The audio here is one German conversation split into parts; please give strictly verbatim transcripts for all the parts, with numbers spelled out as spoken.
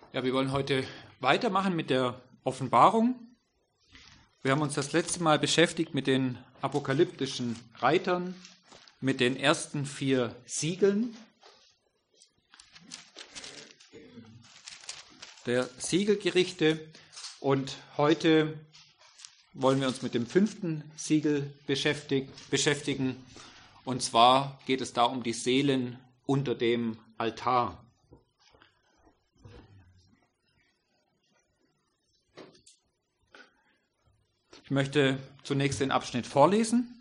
Ja, wir wollen heute weitermachen mit der Offenbarung. Wir haben uns das letzte Mal beschäftigt mit den apokalyptischen Reitern, mit den ersten vier Siegeln der Siegelgerichte, und heute wollen wir uns mit dem fünften Siegel beschäftigen, und zwar geht es da um die Seelen unter dem Altar. Ich möchte zunächst den Abschnitt vorlesen.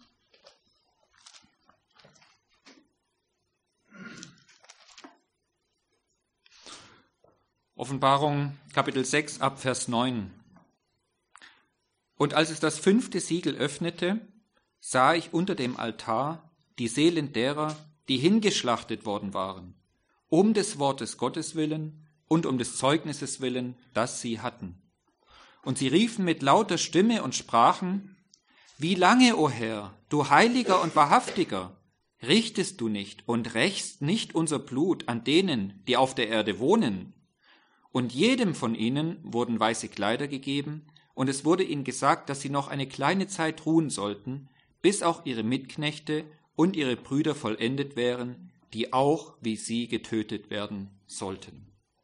Offenbarung Kapitel sechs ab Vers neun. Und als es das fünfte Siegel öffnete, sah ich unter dem Altar die Seelen derer, die hingeschlachtet worden waren, um des Wortes Gottes willen und um des Zeugnisses willen, das sie hatten. Und sie riefen mit lauter Stimme und sprachen: Wie lange, o Herr, du Heiliger und Wahrhaftiger, richtest du nicht und rächst nicht unser Blut an denen, die auf der Erde wohnen? Und jedem von ihnen wurden weiße Kleider gegeben, und es wurde ihnen gesagt, dass sie noch eine kleine Zeit ruhen sollten, bis auch ihre Mitknechte und ihre Brüder vollendet wären, die auch wie sie getötet werden sollten.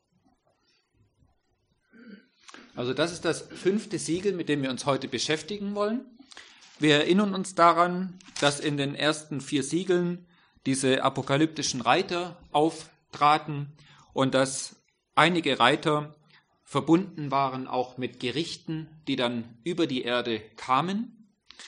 Also das ist das fünfte Siegel, mit dem wir uns heute beschäftigen wollen. Wir erinnern uns daran, dass in den ersten vier Siegeln diese apokalyptischen Reiter auftraten und dass einige Reiter verbunden waren auch mit Gerichten, die dann über die Erde kamen.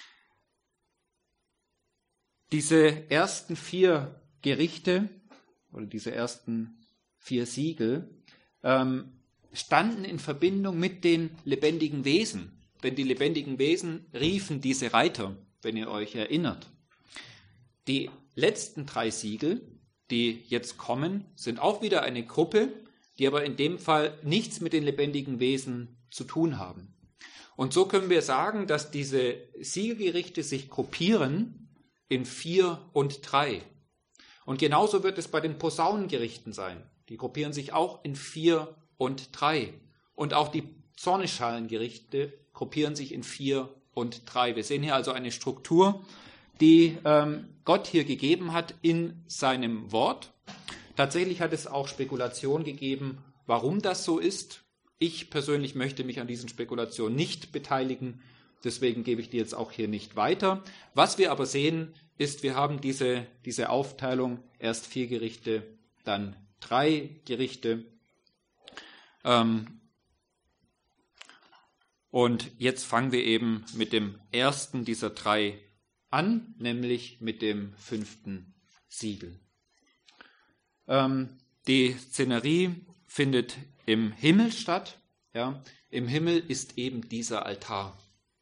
Diese ersten vier Gerichte oder diese ersten vier Siegel ähm, standen in Verbindung mit den lebendigen Wesen. Denn die lebendigen Wesen riefen diese Reiter, wenn ihr euch erinnert. Die letzten drei Siegel, die jetzt kommen, sind auch wieder eine Gruppe, die aber in dem Fall nichts mit den lebendigen Wesen zu tun haben. Und so können wir sagen, dass diese Siegelgerichte sich gruppieren in vier und drei. Und genauso wird es bei den Posaunengerichten sein. Die gruppieren sich auch in vier und drei. Und auch die Zornesschalengerichte gruppieren sich in vier und drei. Wir sehen hier also eine Struktur, die ähm, Gott hier gegeben hat in seinem Wort. Tatsächlich hat es auch Spekulationen gegeben, warum das so ist. Ich persönlich möchte mich an diesen Spekulationen nicht beteiligen, deswegen gebe ich die jetzt auch hier nicht weiter. Was wir aber sehen, ist, wir haben diese, diese Aufteilung, erst vier Gerichte, dann drei Gerichte. Ähm, und jetzt fangen wir eben mit dem ersten dieser drei an, nämlich mit dem fünften Siegel. Ähm, die Szenerie findet im Himmel statt. Ja. Im Himmel ist eben dieser Altar.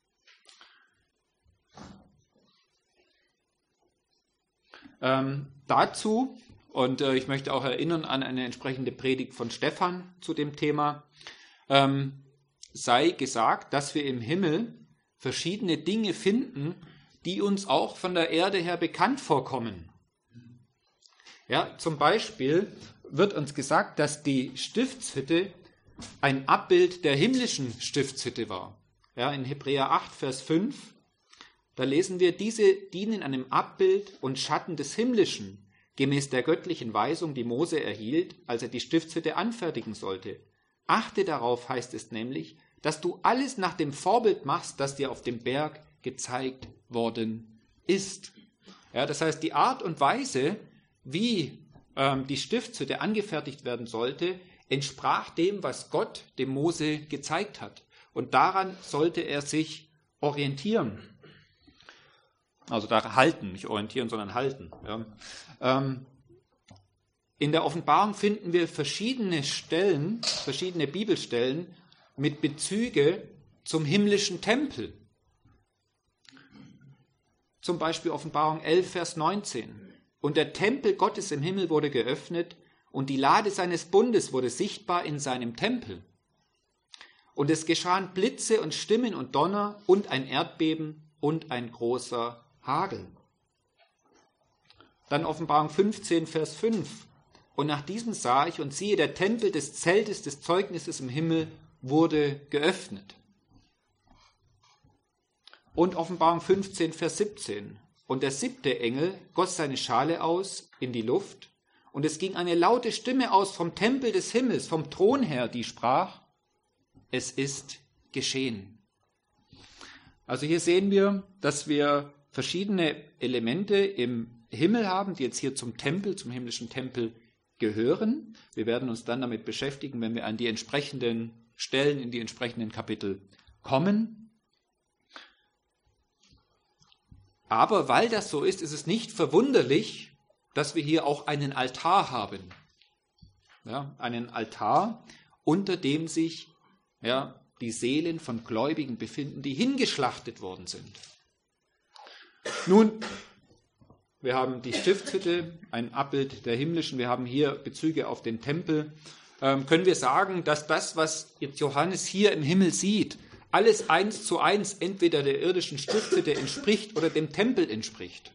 Ähm, dazu, und äh, ich möchte auch erinnern an eine entsprechende Predigt von Stefan zu dem Thema, ähm, sei gesagt, dass wir im Himmel verschiedene Dinge finden, die uns auch von der Erde her bekannt vorkommen. Ja, zum Beispiel wird uns gesagt, dass die Stiftshütte ein Abbild der himmlischen Stiftshütte war. Ja, in Hebräer acht, Vers fünf, da lesen wir: Diese dienen einem Abbild und Schatten des Himmlischen, gemäß der göttlichen Weisung, die Mose erhielt, als er die Stiftshütte anfertigen sollte. Achte darauf, heißt es nämlich, dass du alles nach dem Vorbild machst, das dir auf dem Berg gezeigt worden ist. Ja, das heißt, die Art und Weise, wie ähm, die Stiftshütte angefertigt werden sollte, entsprach dem, was Gott dem Mose gezeigt hat. Und daran sollte er sich orientieren. Also da halten, nicht orientieren, sondern halten. Ja. Ähm, in der Offenbarung finden wir verschiedene Stellen, verschiedene Bibelstellen mit Bezüge zum himmlischen Tempel. Zum Beispiel Offenbarung elf, Vers neunzehn. Und der Tempel Gottes im Himmel wurde geöffnet und die Lade seines Bundes wurde sichtbar in seinem Tempel. Und es geschahen Blitze und Stimmen und Donner und ein Erdbeben und ein großer Hagel. Dann Offenbarung fünfzehn, Vers fünf. und nach diesem sah ich, und siehe, der Tempel des Zeltes des Zeugnisses im Himmel wurde geöffnet. Und Offenbarung fünfzehn, Vers siebzehn. Und der siebte Engel goss seine Schale aus in die Luft, und es ging eine laute Stimme aus vom Tempel des Himmels, vom Thron her, die sprach: Es ist geschehen. Also hier sehen wir, dass wir verschiedene Elemente im Himmel haben, die jetzt hier zum Tempel, zum himmlischen Tempel gehören. Wir werden uns dann damit beschäftigen, wenn wir an die entsprechenden Stellen, in die entsprechenden Kapitel kommen. Aber weil das so ist, ist es nicht verwunderlich, dass wir hier auch einen Altar haben. Ja, einen Altar, unter dem sich ja, die Seelen von Gläubigen befinden, die hingeschlachtet worden sind. Nun, wir haben die Stiftshütte, ein Abbild der himmlischen, wir haben hier Bezüge auf den Tempel. Ähm, können wir sagen, dass das, was jetzt Johannes hier im Himmel sieht, alles eins zu eins entweder der irdischen Stiftshütte entspricht oder dem Tempel entspricht?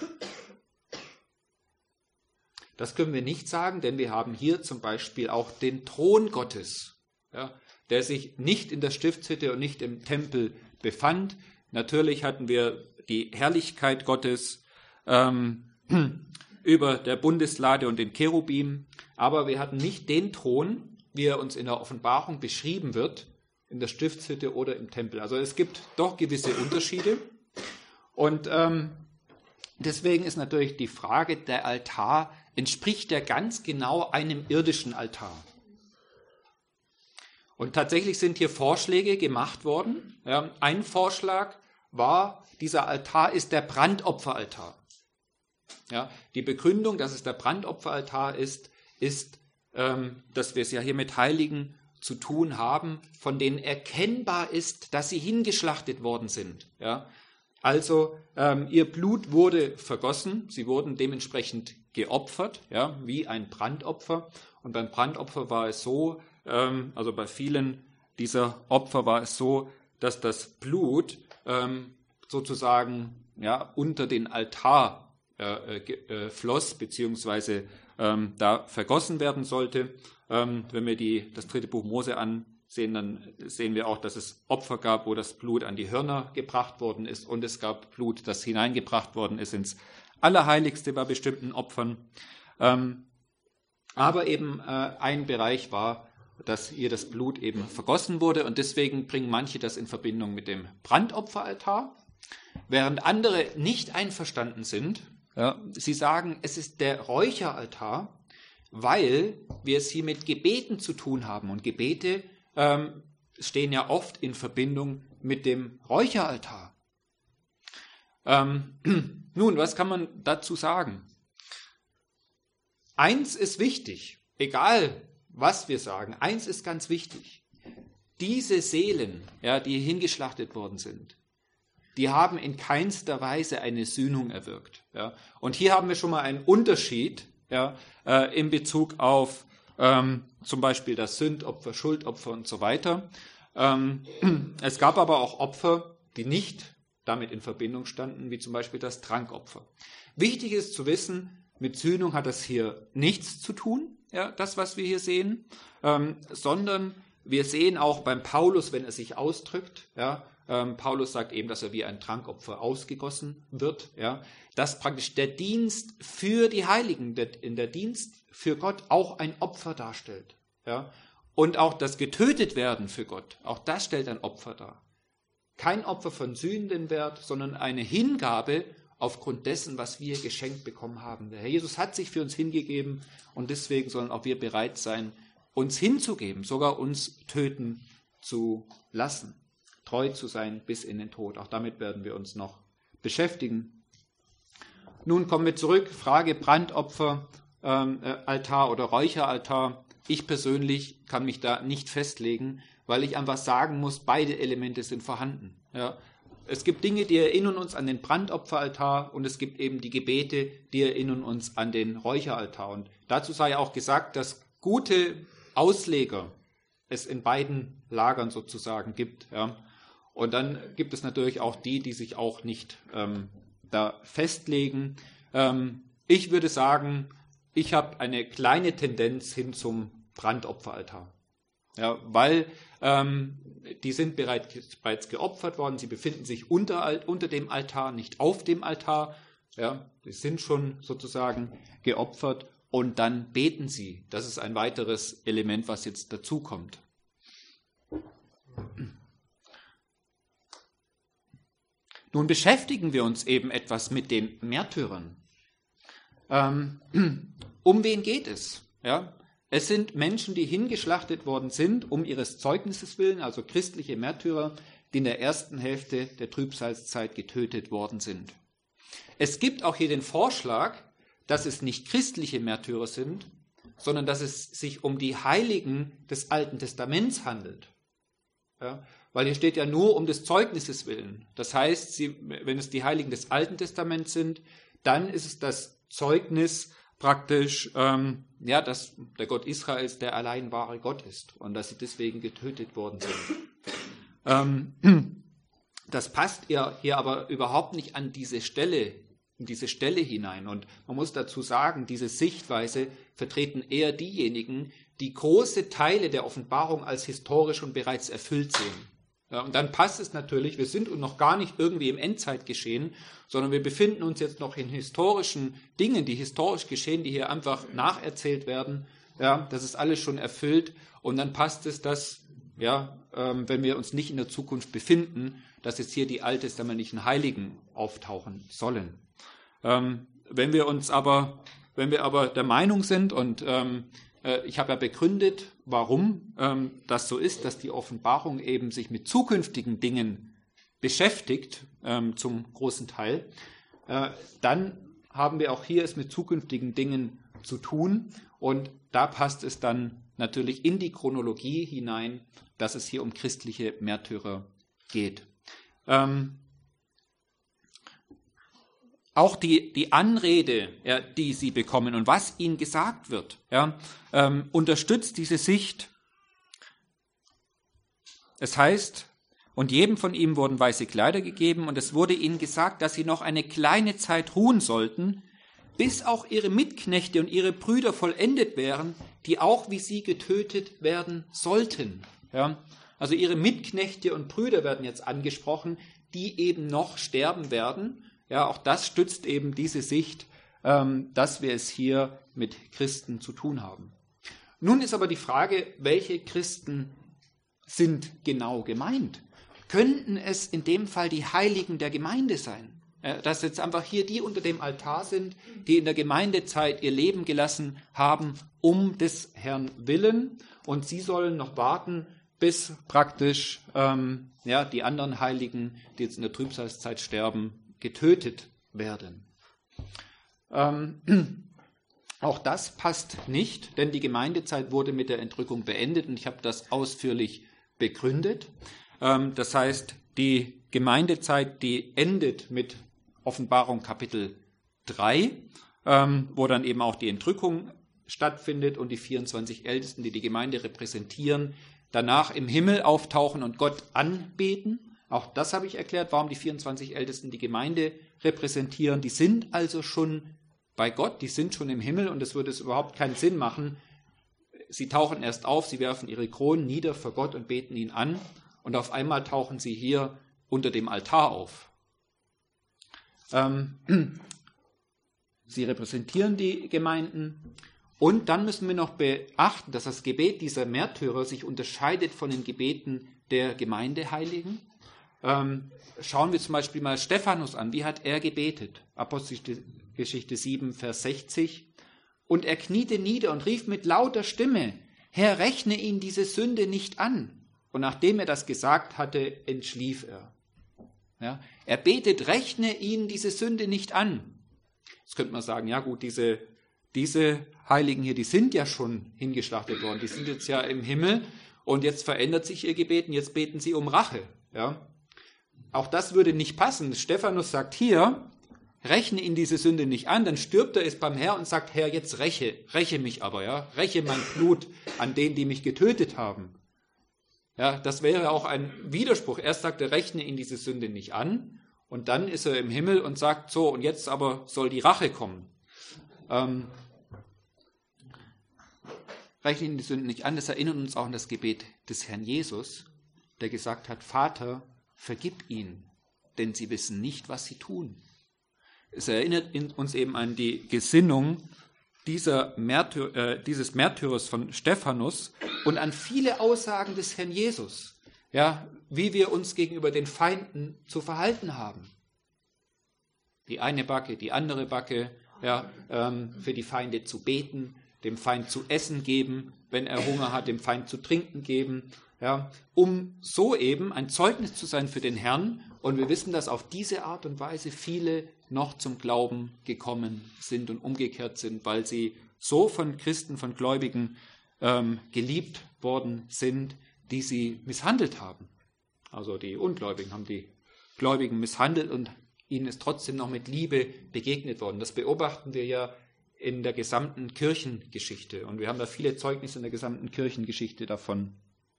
Das können wir nicht sagen, denn wir haben hier zum Beispiel auch den Thron Gottes, ja, der sich nicht in der Stiftshütte und nicht im Tempel befand. Natürlich hatten wir die Herrlichkeit Gottes ähm, über der Bundeslade und den Cherubim, aber wir hatten nicht den Thron, wie er uns in der Offenbarung beschrieben wird, in der Stiftshütte oder im Tempel. Also es gibt doch gewisse Unterschiede. Und ähm, deswegen ist natürlich die Frage, der Altar, entspricht der ganz genau einem irdischen Altar? Und tatsächlich sind hier Vorschläge gemacht worden. Ja, ein Vorschlag war, dieser Altar ist der Brandopferaltar. Ja, die Begründung, dass es der Brandopferaltar ist, ist, ähm, dass wir es ja hier mit Heiligen zu tun haben, von denen erkennbar ist, dass sie hingeschlachtet worden sind. Ja, also ähm, ihr Blut wurde vergossen, sie wurden dementsprechend geopfert, ja, wie ein Brandopfer. Und beim Brandopfer war es so, ähm, also bei vielen dieser Opfer war es so, dass das Blut ähm, sozusagen ja, unter den Altar äh, äh, floss, beziehungsweise ähm, da vergossen werden sollte. Ähm, wenn wir die, das dritte Buch Mose ansehen, dann sehen wir auch, dass es Opfer gab, wo das Blut an die Hörner gebracht worden ist, und es gab Blut, das hineingebracht worden ist ins Allerheiligste bei bestimmten Opfern. Ähm, aber eben äh, ein Bereich war, dass hier das Blut eben vergossen wurde, und deswegen bringen manche das in Verbindung mit dem Brandopferaltar, während andere nicht einverstanden sind. Ja, sie sagen, es ist der Räucheraltar, weil wir es hier mit Gebeten zu tun haben, und Gebete ähm, stehen ja oft in Verbindung mit dem Räucheraltar. Ähm, nun, was kann man dazu sagen? Eins ist wichtig, egal was wir sagen, eins ist ganz wichtig. Diese Seelen, ja, die hingeschlachtet worden sind, die haben in keinster Weise eine Sühnung erwirkt. Ja. Und hier haben wir schon mal einen Unterschied ja, äh, in Bezug auf ähm, zum Beispiel das Sündopfer, Schuldopfer und so weiter. Ähm, es gab aber auch Opfer, die nicht damit in Verbindung standen, wie zum Beispiel das Trankopfer. Wichtig ist zu wissen, mit Sühnung hat das hier nichts zu tun, ja, das, was wir hier sehen, ähm, sondern wir sehen auch beim Paulus, wenn er sich ausdrückt, ja, ähm, Paulus sagt eben, dass er wie ein Trankopfer ausgegossen wird, ja, dass praktisch der Dienst für die Heiligen, der, in der Dienst für Gott auch ein Opfer darstellt. Ja, und auch das Getötetwerden für Gott, auch das stellt ein Opfer dar. Kein Opfer von Sündenwert, sondern eine Hingabe aufgrund dessen, was wir geschenkt bekommen haben. Der Herr Jesus hat sich für uns hingegeben, und deswegen sollen auch wir bereit sein, uns hinzugeben, sogar uns töten zu lassen, treu zu sein bis in den Tod. Auch damit werden wir uns noch beschäftigen. Nun kommen wir zurück, Frage Brandopfer, ähm, äh, Altar oder Räucheraltar. Ich persönlich kann mich da nicht festlegen, weil ich einfach sagen muss, beide Elemente sind vorhanden. Ja. Es gibt Dinge, die erinnern uns an den Brandopferaltar, und es gibt eben die Gebete, die erinnern uns an den Räucheraltar. Und dazu sei auch gesagt, dass gute Ausleger es in beiden Lagern sozusagen gibt. Ja. Und dann gibt es natürlich auch die, die sich auch nicht ähm, da festlegen. Ähm, ich würde sagen, ich habe eine kleine Tendenz hin zum Brandopferaltar. Ja, weil ähm, die sind bereits, bereits geopfert worden, sie befinden sich unter, unter dem Altar, nicht auf dem Altar. Ja, die sind schon sozusagen geopfert und dann beten sie. Das ist ein weiteres Element, was jetzt dazu kommt. Nun beschäftigen wir uns eben etwas mit den Märtyrern. Ähm, um wen geht es? Ja, es sind Menschen, die hingeschlachtet worden sind, um ihres Zeugnisses willen, also christliche Märtyrer, die in der ersten Hälfte der Trübsalzeit getötet worden sind. Es gibt auch hier den Vorschlag, dass es nicht christliche Märtyrer sind, sondern dass es sich um die Heiligen des Alten Testaments handelt. Ja, weil hier steht ja nur um des Zeugnisses willen. Das heißt, sie, wenn es die Heiligen des Alten Testaments sind, dann ist es das Zeugnis praktisch, ähm, ja, dass der Gott Israels der allein wahre Gott ist und dass sie deswegen getötet worden sind. Ähm, das passt ja hier aber überhaupt nicht an diese Stelle, in diese Stelle hinein. Und man muss dazu sagen, diese Sichtweise vertreten eher diejenigen, die große Teile der Offenbarung als historisch und bereits erfüllt sehen. Ja, und dann passt es natürlich, wir sind noch gar nicht irgendwie im Endzeitgeschehen, sondern wir befinden uns jetzt noch in historischen Dingen, die historisch geschehen, die hier einfach nacherzählt werden. Ja, das ist alles schon erfüllt und dann passt es, dass, ja, ähm, wenn wir uns nicht in der Zukunft befinden, dass jetzt hier die alttestamentlichen Heiligen auftauchen sollen. Ähm, wenn wir uns aber, wenn wir aber der Meinung sind und ähm, ich habe ja begründet, warum ähm, das so ist, dass die Offenbarung eben sich mit zukünftigen Dingen beschäftigt, ähm, zum großen Teil. Äh, dann haben wir auch hier es mit zukünftigen Dingen zu tun und da passt es dann natürlich in die Chronologie hinein, dass es hier um christliche Märtyrer geht. Ähm, Auch die, die Anrede, ja, die sie bekommen und was ihnen gesagt wird, ja, ähm, unterstützt diese Sicht. Es heißt, und jedem von ihm wurden weiße Kleider gegeben und es wurde ihnen gesagt, dass sie noch eine kleine Zeit ruhen sollten, bis auch ihre Mitknechte und ihre Brüder vollendet wären, die auch wie sie getötet werden sollten. Ja, also ihre Mitknechte und Brüder werden jetzt angesprochen, die eben noch sterben werden. Ja, auch das stützt eben diese Sicht, ähm, dass wir es hier mit Christen zu tun haben. Nun ist aber die Frage, welche Christen sind genau gemeint? Könnten es in dem Fall die Heiligen der Gemeinde sein? Äh, dass jetzt einfach hier die unter dem Altar sind, die in der Gemeindezeit ihr Leben gelassen haben, um des Herrn willen. Und sie sollen noch warten, bis praktisch ähm, ja, die anderen Heiligen, die jetzt in der Trübsalzeit sterben, getötet werden. Ähm, auch das passt nicht, denn die Gemeindezeit wurde mit der Entrückung beendet und ich habe das ausführlich begründet. Ähm, das heißt, die Gemeindezeit, die endet mit Offenbarung Kapitel drei, ähm, wo dann eben auch die Entrückung stattfindet und die vierundzwanzig Ältesten, die die Gemeinde repräsentieren, danach im Himmel auftauchen und Gott anbeten. Auch das habe ich erklärt, warum die vierundzwanzig Ältesten die Gemeinde repräsentieren. Die sind also schon bei Gott, die sind schon im Himmel und es würde es überhaupt keinen Sinn machen. Sie tauchen erst auf, sie werfen ihre Kronen nieder vor Gott und beten ihn an und auf einmal tauchen sie hier unter dem Altar auf. Ähm, sie repräsentieren die Gemeinden und dann müssen wir noch beachten, dass das Gebet dieser Märtyrer sich unterscheidet von den Gebeten der Gemeindeheiligen. Ähm, schauen wir zum Beispiel mal Stephanus an. Wie hat er gebetet? Apostelgeschichte sieben, Vers sechzig. Und er kniete nieder und rief mit lauter Stimme, Herr, rechne ihn diese Sünde nicht an. Und nachdem er das gesagt hatte, entschlief er. Ja, er betet, rechne ihn diese Sünde nicht an. Jetzt könnte man sagen, ja gut, diese, diese Heiligen hier, die sind ja schon hingeschlachtet worden. Die sind jetzt ja im Himmel und jetzt verändert sich ihr Gebet und jetzt beten sie um Rache. Ja. Auch das würde nicht passen. Stephanus sagt hier, rechne ihn diese Sünde nicht an, dann stirbt er es beim Herrn und sagt, Herr, jetzt räche, räche mich aber, ja, räche mein Blut an denen, die mich getötet haben. Ja, das wäre auch ein Widerspruch. Erst sagt er, rechne ihn diese Sünde nicht an und dann ist er im Himmel und sagt, so, und jetzt aber soll die Rache kommen. Ähm, rechne ihnen die Sünden nicht an. Das erinnert uns auch an das Gebet des Herrn Jesus, der gesagt hat, Vater, vergib ihnen, denn sie wissen nicht, was sie tun. Es erinnert uns eben an die Gesinnung dieser Märtyr, äh, dieses Märtyrers von Stephanus und an viele Aussagen des Herrn Jesus, ja, wie wir uns gegenüber den Feinden zu verhalten haben. Die eine Backe, die andere Backe, ja, ähm, für die Feinde zu beten, dem Feind zu essen geben, wenn er Hunger hat, dem Feind zu trinken geben, ja, um so eben ein Zeugnis zu sein für den Herrn. Und wir wissen, dass auf diese Art und Weise viele noch zum Glauben gekommen sind und umgekehrt sind, weil sie so von Christen, von Gläubigen ähm, geliebt worden sind, die sie misshandelt haben. Also die Ungläubigen haben die Gläubigen misshandelt und ihnen ist trotzdem noch mit Liebe begegnet worden. Das beobachten wir ja in der gesamten Kirchengeschichte. Und wir haben da viele Zeugnisse in der gesamten Kirchengeschichte davon.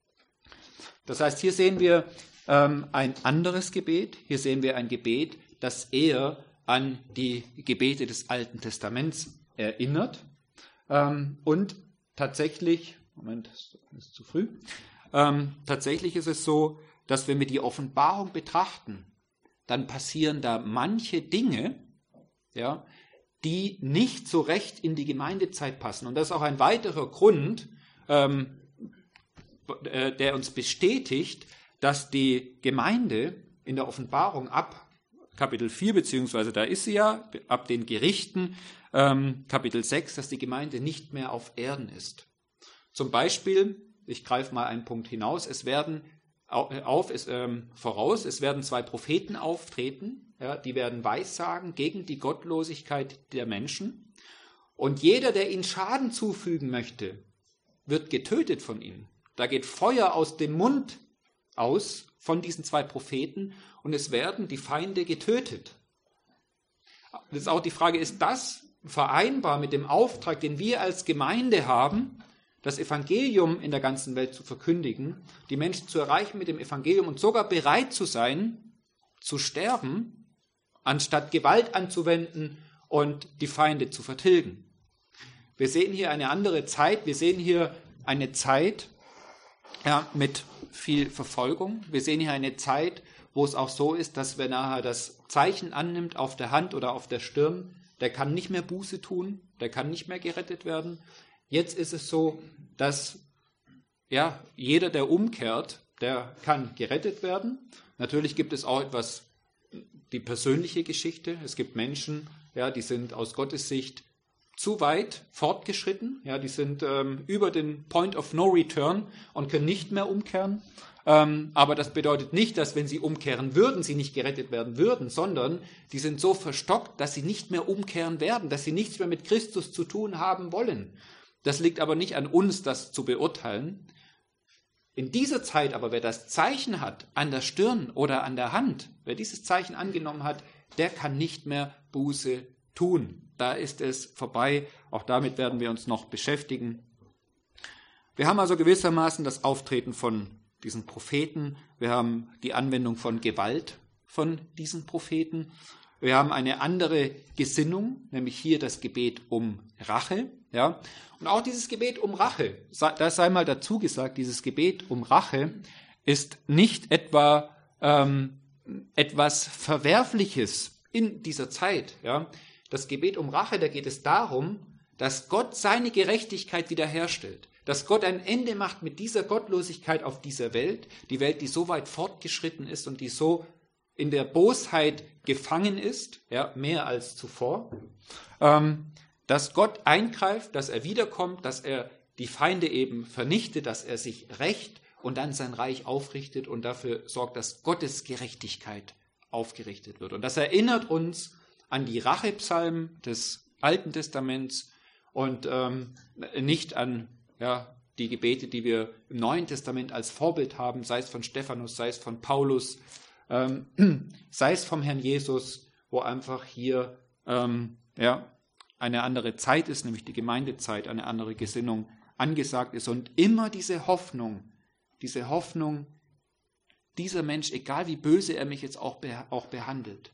Das heißt, hier sehen wir ähm, ein anderes Gebet. Hier sehen wir ein Gebet, das eher an die Gebete des Alten Testaments erinnert. Ähm, und tatsächlich, Moment, das ist zu früh, ähm, tatsächlich ist es so, dass wenn wir die Offenbarung betrachten, dann passieren da manche Dinge, ja, die nicht so recht in die Gemeindezeit passen. Und das ist auch ein weiterer Grund, ähm, äh, der uns bestätigt, dass die Gemeinde in der Offenbarung ab Kapitel vier, beziehungsweise da ist sie ja, ab den Gerichten, ähm, Kapitel sechs, dass die Gemeinde nicht mehr auf Erden ist. Zum Beispiel, ich greife mal einen Punkt hinaus, es werden auf, es, ähm, voraus, es werden zwei Propheten auftreten, ja, die werden Weissagen gegen die Gottlosigkeit der Menschen. Und jeder, der ihnen Schaden zufügen möchte, wird getötet von ihnen. Da geht Feuer aus dem Mund aus von diesen zwei Propheten und es werden die Feinde getötet. Das ist auch die Frage, ist das vereinbar mit dem Auftrag, den wir als Gemeinde haben, das Evangelium in der ganzen Welt zu verkündigen, die Menschen zu erreichen mit dem Evangelium und sogar bereit zu sein, zu sterben, anstatt Gewalt anzuwenden und die Feinde zu vertilgen. Wir sehen hier eine andere Zeit, wir sehen hier eine Zeit ja, mit viel Verfolgung. Wir sehen hier eine Zeit, wo es auch so ist, dass wer nachher das Zeichen annimmt auf der Hand oder auf der Stirn, der kann nicht mehr Buße tun, der kann nicht mehr gerettet werden. Jetzt ist es so, dass ja, jeder, der umkehrt, der kann gerettet werden. Natürlich gibt es auch etwas, die persönliche Geschichte. Es gibt Menschen, ja, die sind aus Gottes Sicht zu weit fortgeschritten. Ja, die sind ähm, über den Point of No Return und können nicht mehr umkehren. Ähm, aber das bedeutet nicht, dass wenn sie umkehren würden, sie nicht gerettet werden würden, sondern die sind so verstockt, dass sie nicht mehr umkehren werden, dass sie nichts mehr mit Christus zu tun haben wollen. Das liegt aber nicht an uns, das zu beurteilen. In dieser Zeit aber, wer das Zeichen hat an der Stirn oder an der Hand, wer dieses Zeichen angenommen hat, der kann nicht mehr Buße tun. Da ist es vorbei. Auch damit werden wir uns noch beschäftigen. Wir haben also gewissermaßen das Auftreten von diesen Propheten. Wir haben die Anwendung von Gewalt von diesen Propheten. Wir haben eine andere Gesinnung, nämlich hier das Gebet um Rache. Ja? Und auch dieses Gebet um Rache, das sei mal dazu gesagt, dieses Gebet um Rache ist nicht etwa ähm, etwas Verwerfliches in dieser Zeit. Ja? Das Gebet um Rache, da geht es darum, dass Gott seine Gerechtigkeit wiederherstellt, dass Gott ein Ende macht mit dieser Gottlosigkeit auf dieser Welt, die Welt, die so weit fortgeschritten ist und die so in der Bosheit gefangen ist, ja, mehr als zuvor, ähm, dass Gott eingreift, dass er wiederkommt, dass er die Feinde eben vernichtet, dass er sich rächt und dann sein Reich aufrichtet und dafür sorgt, dass Gottes Gerechtigkeit aufgerichtet wird. Und das erinnert uns an die Rachepsalmen des Alten Testaments und ähm, nicht an ja, die Gebete, die wir im Neuen Testament als Vorbild haben, sei es von Stephanus, sei es von Paulus, ähm, sei es vom Herrn Jesus, wo einfach hier ähm, ja, eine andere Zeit ist, nämlich die Gemeindezeit, eine andere Gesinnung angesagt ist und immer diese Hoffnung, diese Hoffnung, dieser Mensch, egal wie böse er mich jetzt auch, be- auch behandelt,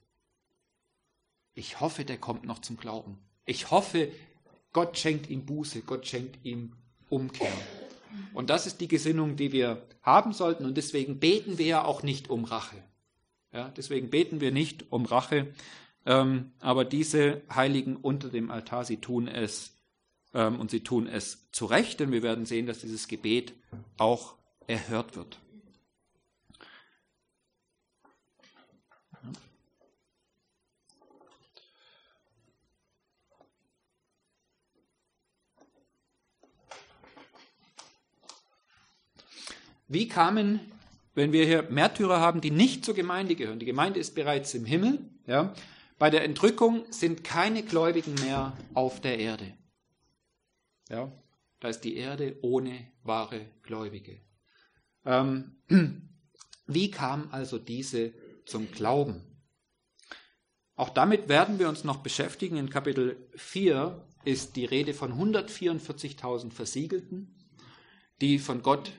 ich hoffe, der kommt noch zum Glauben. Ich hoffe, Gott schenkt ihm Buße, Gott schenkt ihm umkehren. Und das ist die Gesinnung, die wir haben sollten. Und deswegen beten wir ja auch nicht um Rache. Ja, deswegen beten wir nicht um Rache. Ähm, aber diese Heiligen unter dem Altar, sie tun es ähm, und sie tun es zu Recht. Denn wir werden sehen, dass dieses Gebet auch erhört wird. Wie kamen, wenn wir hier Märtyrer haben, die nicht zur Gemeinde gehören, die Gemeinde ist bereits im Himmel, ja, bei der Entrückung sind keine Gläubigen mehr auf der Erde. Ja, da ist die Erde ohne wahre Gläubige. Ähm, wie kamen also diese zum Glauben? Auch damit werden wir uns noch beschäftigen. In Kapitel vier ist die Rede von hundertvierundvierzigtausend Versiegelten, die von Gott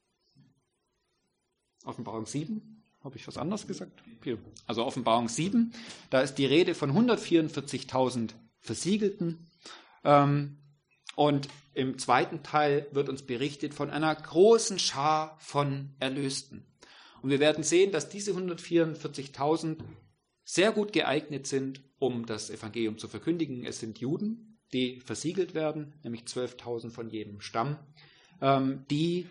Offenbarung sieben, habe ich was anderes gesagt? Also Offenbarung sieben, da ist die Rede von hundertvierundvierzigtausend Versiegelten. Und im zweiten Teil wird uns berichtet von einer großen Schar von Erlösten. Und wir werden sehen, dass diese hundertvierundvierzigtausend sehr gut geeignet sind, um das Evangelium zu verkündigen. Es sind Juden, die versiegelt werden, nämlich zwölftausend von jedem Stamm, die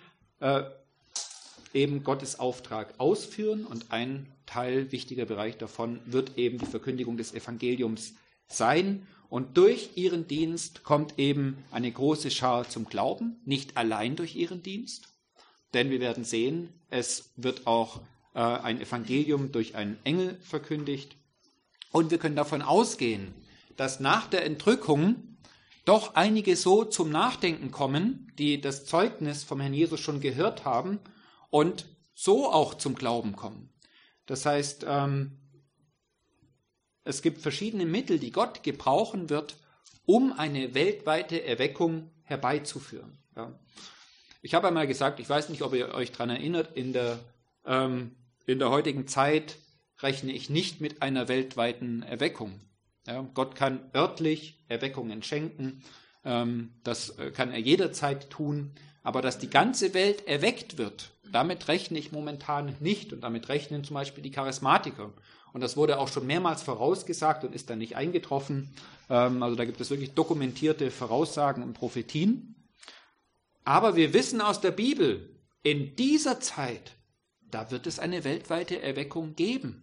eben Gottes Auftrag ausführen, und ein Teil, wichtiger Bereich davon, wird eben die Verkündigung des Evangeliums sein. Und durch ihren Dienst kommt eben eine große Schar zum Glauben, nicht allein durch ihren Dienst, denn wir werden sehen, es wird auch äh, ein Evangelium durch einen Engel verkündigt. Und wir können davon ausgehen, dass nach der Entrückung doch einige so zum Nachdenken kommen, die das Zeugnis vom Herrn Jesus schon gehört haben, und so auch zum Glauben kommen. Das heißt, ähm, es gibt verschiedene Mittel, die Gott gebrauchen wird, um eine weltweite Erweckung herbeizuführen. Ja. Ich habe einmal gesagt, ich weiß nicht, ob ihr euch daran erinnert, in der, ähm, in der heutigen Zeit rechne ich nicht mit einer weltweiten Erweckung. Ja, Gott kann örtlich Erweckungen schenken, ähm, das kann er jederzeit tun, aber dass die ganze Welt erweckt wird, damit rechne ich momentan nicht, und damit rechnen zum Beispiel die Charismatiker. Und das wurde auch schon mehrmals vorausgesagt und ist dann nicht eingetroffen. Also da gibt es wirklich dokumentierte Voraussagen und Prophetien. Aber wir wissen aus der Bibel, in dieser Zeit, da wird es eine weltweite Erweckung geben.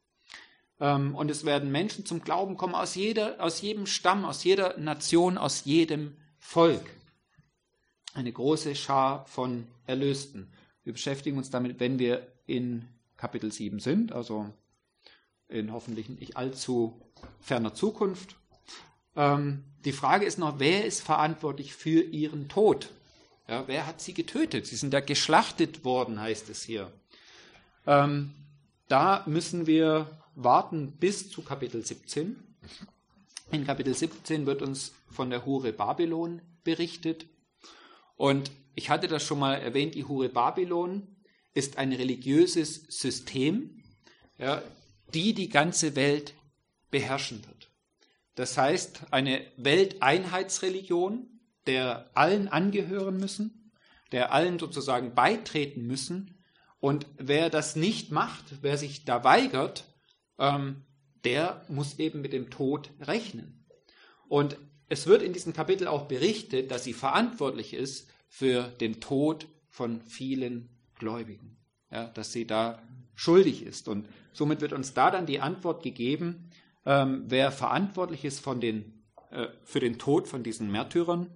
Und es werden Menschen zum Glauben kommen aus, jeder, aus jedem Stamm, aus jeder Nation, aus jedem Volk. Eine große Schar von Erlösten. Wir beschäftigen uns damit, wenn wir in Kapitel sieben sind, also in hoffentlich nicht allzu ferner Zukunft. Ähm, die Frage ist noch, wer ist verantwortlich für ihren Tod? Ja, wer hat sie getötet? Sie sind ja geschlachtet worden, heißt es hier. Ähm, da müssen wir warten bis zu Kapitel siebzehn. In Kapitel siebzehn wird uns von der Hure Babylon berichtet. Und ich hatte das schon mal erwähnt, die Hure Babylon ist ein religiöses System, ja, die die ganze Welt beherrschen wird. Das heißt, eine Welteinheitsreligion, der allen angehören müssen, der allen sozusagen beitreten müssen. Und wer das nicht macht, wer sich da weigert, ähm, der muss eben mit dem Tod rechnen. Und es wird in diesem Kapitel auch berichtet, dass sie verantwortlich ist für den Tod von vielen Gläubigen, ja, dass sie da schuldig ist. Und somit wird uns da dann die Antwort gegeben, ähm, wer verantwortlich ist von den, äh, für den Tod von diesen Märtyrern.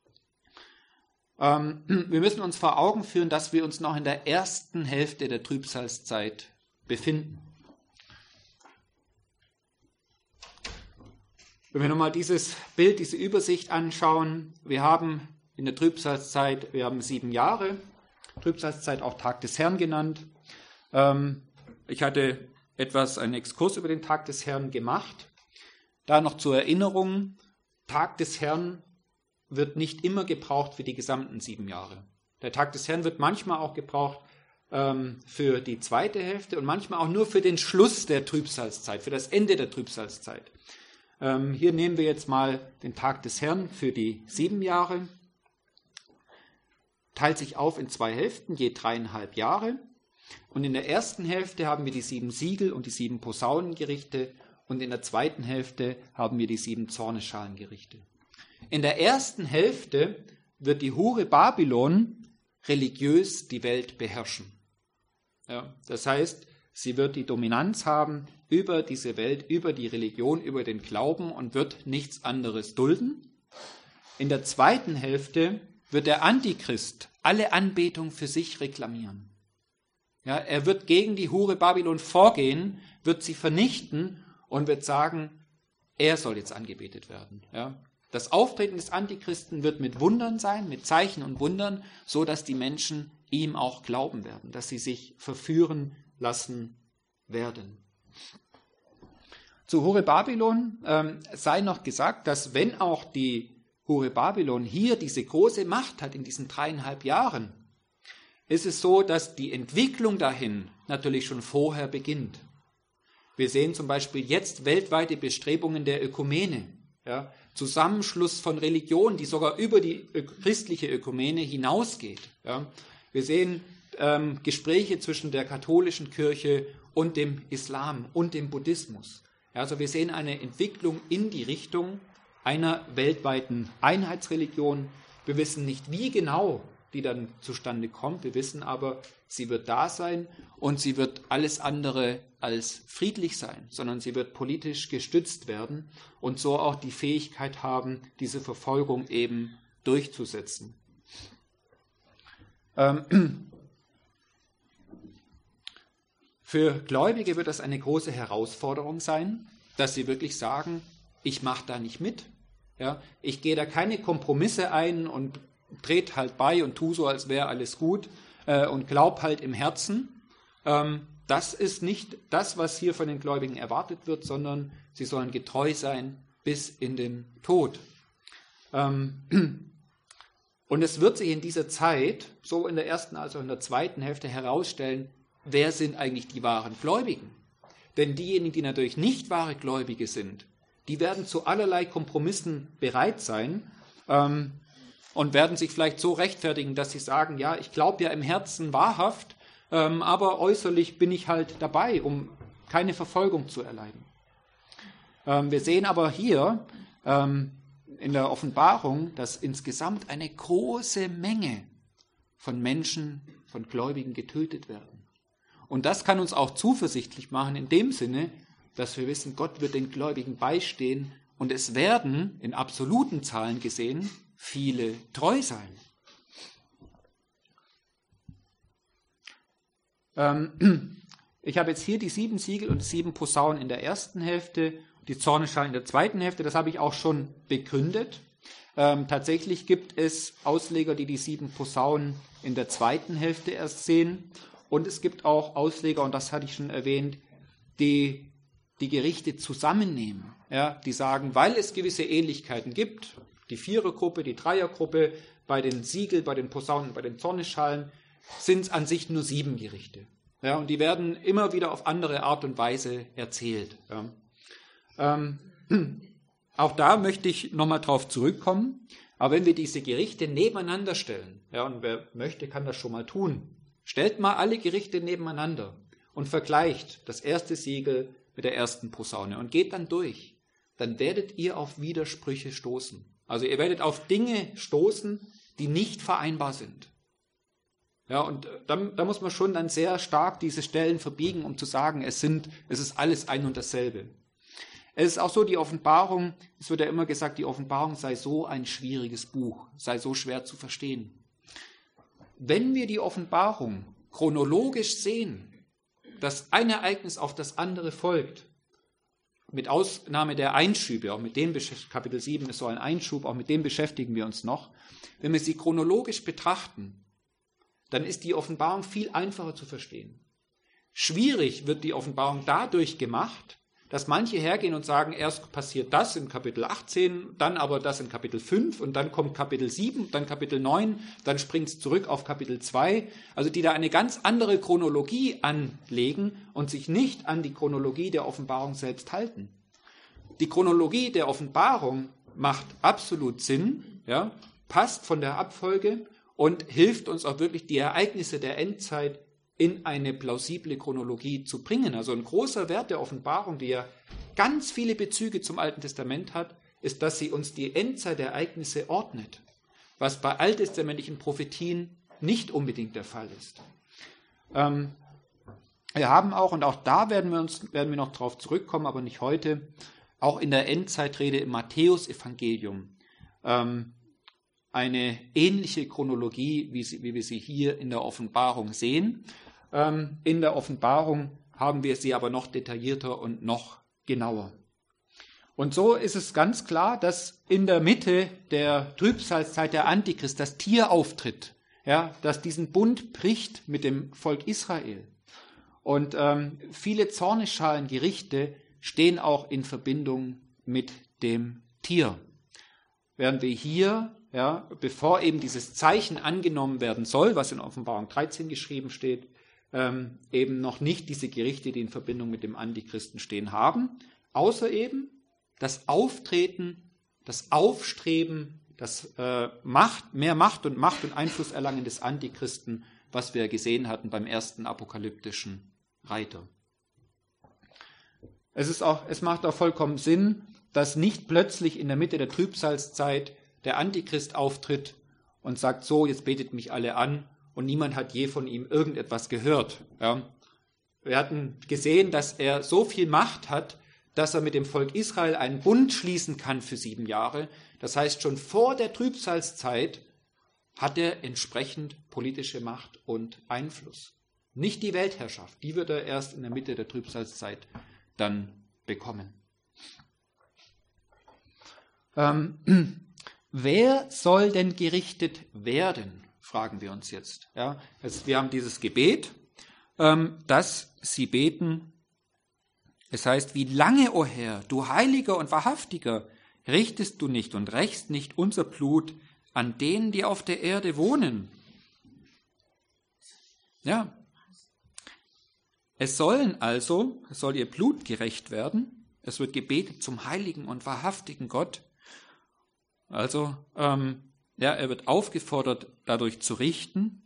Ähm, wir müssen uns vor Augen führen, dass wir uns noch in der ersten Hälfte der Trübsalzeit befinden. Wenn wir nochmal dieses Bild, diese Übersicht anschauen, wir haben in der Trübsalzeit, wir haben sieben Jahre, Trübsalzeit auch Tag des Herrn genannt. Ähm, ich hatte etwas, einen Exkurs über den Tag des Herrn gemacht. Da noch zur Erinnerung, Tag des Herrn wird nicht immer gebraucht für die gesamten sieben Jahre. Der Tag des Herrn wird manchmal auch gebraucht ähm, für die zweite Hälfte und manchmal auch nur für den Schluss der Trübsalzeit, für das Ende der Trübsalzeit. Ähm, hier nehmen wir jetzt mal den Tag des Herrn für die sieben Jahre. teilt sich auf in zwei Hälften, je dreieinhalb Jahre. Und in der ersten Hälfte haben wir die sieben Siegel und die sieben Posaunengerichte und in der zweiten Hälfte haben wir die sieben Zornesschalengerichte. In der ersten Hälfte wird die Hure Babylon religiös die Welt beherrschen. Ja, das heißt, sie wird die Dominanz haben über diese Welt, über die Religion, über den Glauben und wird nichts anderes dulden. In der zweiten Hälfte wird der Antichrist alle Anbetung für sich reklamieren. Ja, er wird gegen die Hure Babylon vorgehen, wird sie vernichten und wird sagen, er soll jetzt angebetet werden. Ja. Das Auftreten des Antichristen wird mit Wundern sein, mit Zeichen und Wundern, so dass die Menschen ihm auch glauben werden, dass sie sich verführen lassen werden. Zu Hure Babylon ähm, sei noch gesagt, dass wenn auch die Hure Babylon hier diese große Macht hat in diesen dreieinhalb Jahren, ist es so, dass die Entwicklung dahin natürlich schon vorher beginnt. Wir sehen zum Beispiel jetzt weltweite Bestrebungen der Ökumene, ja, Zusammenschluss von Religionen, die sogar über die christliche Ökumene hinausgeht. Ja. Wir sehen ähm, Gespräche zwischen der katholischen Kirche und dem Islam und dem Buddhismus. Ja, also wir sehen eine Entwicklung in die Richtung einer weltweiten Einheitsreligion. Wir wissen nicht, wie genau die dann zustande kommt. Wir wissen aber, sie wird da sein und sie wird alles andere als friedlich sein, sondern sie wird politisch gestützt werden und so auch die Fähigkeit haben, diese Verfolgung eben durchzusetzen. Ähm, für Gläubige wird das eine große Herausforderung sein, dass sie wirklich sagen, ich mache da nicht mit. Ja, ich gehe da keine Kompromisse ein und dreht halt bei und tu so, als wäre alles gut äh, und glaub halt im Herzen. Ähm, das ist nicht das, was hier von den Gläubigen erwartet wird, sondern sie sollen getreu sein bis in den Tod. Ähm, und es wird sich in dieser Zeit, so in der ersten als auch in der zweiten Hälfte, herausstellen, wer sind eigentlich die wahren Gläubigen? Denn diejenigen, die natürlich nicht wahre Gläubige sind, die werden zu allerlei Kompromissen bereit sein ähm, und werden sich vielleicht so rechtfertigen, dass sie sagen, ja, ich glaube ja im Herzen wahrhaft, ähm, aber äußerlich bin ich halt dabei, um keine Verfolgung zu erleiden. Ähm, wir sehen aber hier ähm, in der Offenbarung, dass insgesamt eine große Menge von Menschen, von Gläubigen getötet werden. Und das kann uns auch zuversichtlich machen in dem Sinne, dass wir wissen, Gott wird den Gläubigen beistehen und es werden, in absoluten Zahlen gesehen, viele treu sein. Ähm, ich habe jetzt hier die sieben Siegel und sieben Posaunen in der ersten Hälfte, die Zornesschalen in der zweiten Hälfte, das habe ich auch schon begründet. Ähm, tatsächlich gibt es Ausleger, die die sieben Posaunen in der zweiten Hälfte erst sehen. Und es gibt auch Ausleger, und das hatte ich schon erwähnt, die die Gerichte zusammennehmen. Ja, die sagen, weil es gewisse Ähnlichkeiten gibt, die Vierergruppe, die Dreiergruppe, bei den Siegeln, bei den Posaunen, bei den Zornesschalen, sind es an sich nur sieben Gerichte. Ja, und die werden immer wieder auf andere Art und Weise erzählt. Ja. Ähm, auch da möchte ich nochmal drauf zurückkommen. Aber wenn wir diese Gerichte nebeneinander stellen, ja, und wer möchte, kann das schon mal tun, stellt mal alle Gerichte nebeneinander und vergleicht das erste Siegel mit der ersten Posaune und geht dann durch. Dann werdet ihr auf Widersprüche stoßen. Also ihr werdet auf Dinge stoßen, die nicht vereinbar sind. Ja, und da, da muss man schon dann sehr stark diese Stellen verbiegen, um zu sagen, es sind, es ist alles ein und dasselbe. Es ist auch so, die Offenbarung, es wird ja immer gesagt, die Offenbarung sei so ein schwieriges Buch, sei so schwer zu verstehen. Wenn wir die Offenbarung chronologisch sehen, dass ein Ereignis auf das andere folgt, mit Ausnahme der Einschübe, auch mit dem Kapitel sieben ist so ein Einschub, auch mit dem beschäftigen wir uns noch. Wenn wir sie chronologisch betrachten, dann ist die Offenbarung viel einfacher zu verstehen. Schwierig wird die Offenbarung dadurch gemacht, dass manche hergehen und sagen, erst passiert das in Kapitel achtzehn, dann aber das in Kapitel fünf und dann kommt Kapitel sieben, dann Kapitel neun, dann springt es zurück auf Kapitel zwei, also die da eine ganz andere Chronologie anlegen und sich nicht an die Chronologie der Offenbarung selbst halten. Die Chronologie der Offenbarung macht absolut Sinn, ja, passt von der Abfolge und hilft uns auch wirklich, die Ereignisse der Endzeit in eine plausible Chronologie zu bringen. Also ein großer Wert der Offenbarung, die ja ganz viele Bezüge zum Alten Testament hat, ist, dass sie uns die Endzeitereignisse ordnet, was bei alttestamentlichen Prophetien nicht unbedingt der Fall ist. Ähm, wir haben auch, und auch da werden wir, uns, werden wir noch drauf zurückkommen, aber nicht heute, auch in der Endzeitrede im Matthäusevangelium ähm, eine ähnliche Chronologie, wie, sie, wie wir sie hier in der Offenbarung sehen. Ähm, in der Offenbarung haben wir sie aber noch detaillierter und noch genauer. Und so ist es ganz klar, dass in der Mitte der Trübsalzeit der Antichrist das Tier auftritt, ja, das diesen Bund bricht mit dem Volk Israel. Und ähm, viele Zornesschalengerichte stehen auch in Verbindung mit dem Tier. Während wir hier, ja, bevor eben dieses Zeichen angenommen werden soll, was in Offenbarung dreizehn geschrieben steht, ähm, eben noch nicht diese Gerichte, die in Verbindung mit dem Antichristen stehen, haben, außer eben das Auftreten, das Aufstreben, das äh, Macht, mehr Macht und Macht und Einfluss erlangen des Antichristen, was wir gesehen hatten beim ersten apokalyptischen Reiter. Es ist auch, es macht auch vollkommen Sinn, dass nicht plötzlich in der Mitte der Trübsalzeit der Antichrist auftritt und sagt, so, jetzt betet mich alle an, und niemand hat je von ihm irgendetwas gehört. Ja. Wir hatten gesehen, dass er so viel Macht hat, dass er mit dem Volk Israel einen Bund schließen kann für sieben Jahre. Das heißt, schon vor der Trübsalzeit hat er entsprechend politische Macht und Einfluss. Nicht die Weltherrschaft, die wird er erst in der Mitte der Trübsalzeit dann bekommen. Ähm, wer soll denn gerichtet werden, fragen wir uns jetzt. Ja, also wir haben dieses Gebet, ähm, das sie beten. Es heißt, wie lange, o Herr, du Heiliger und Wahrhaftiger, richtest du nicht und rächst nicht unser Blut an denen, die auf der Erde wohnen? Ja. Es sollen also, es soll ihr Blut gerächt werden. Es wird gebetet zum heiligen und wahrhaftigen Gott. Also, ähm, ja, er wird aufgefordert, dadurch zu richten.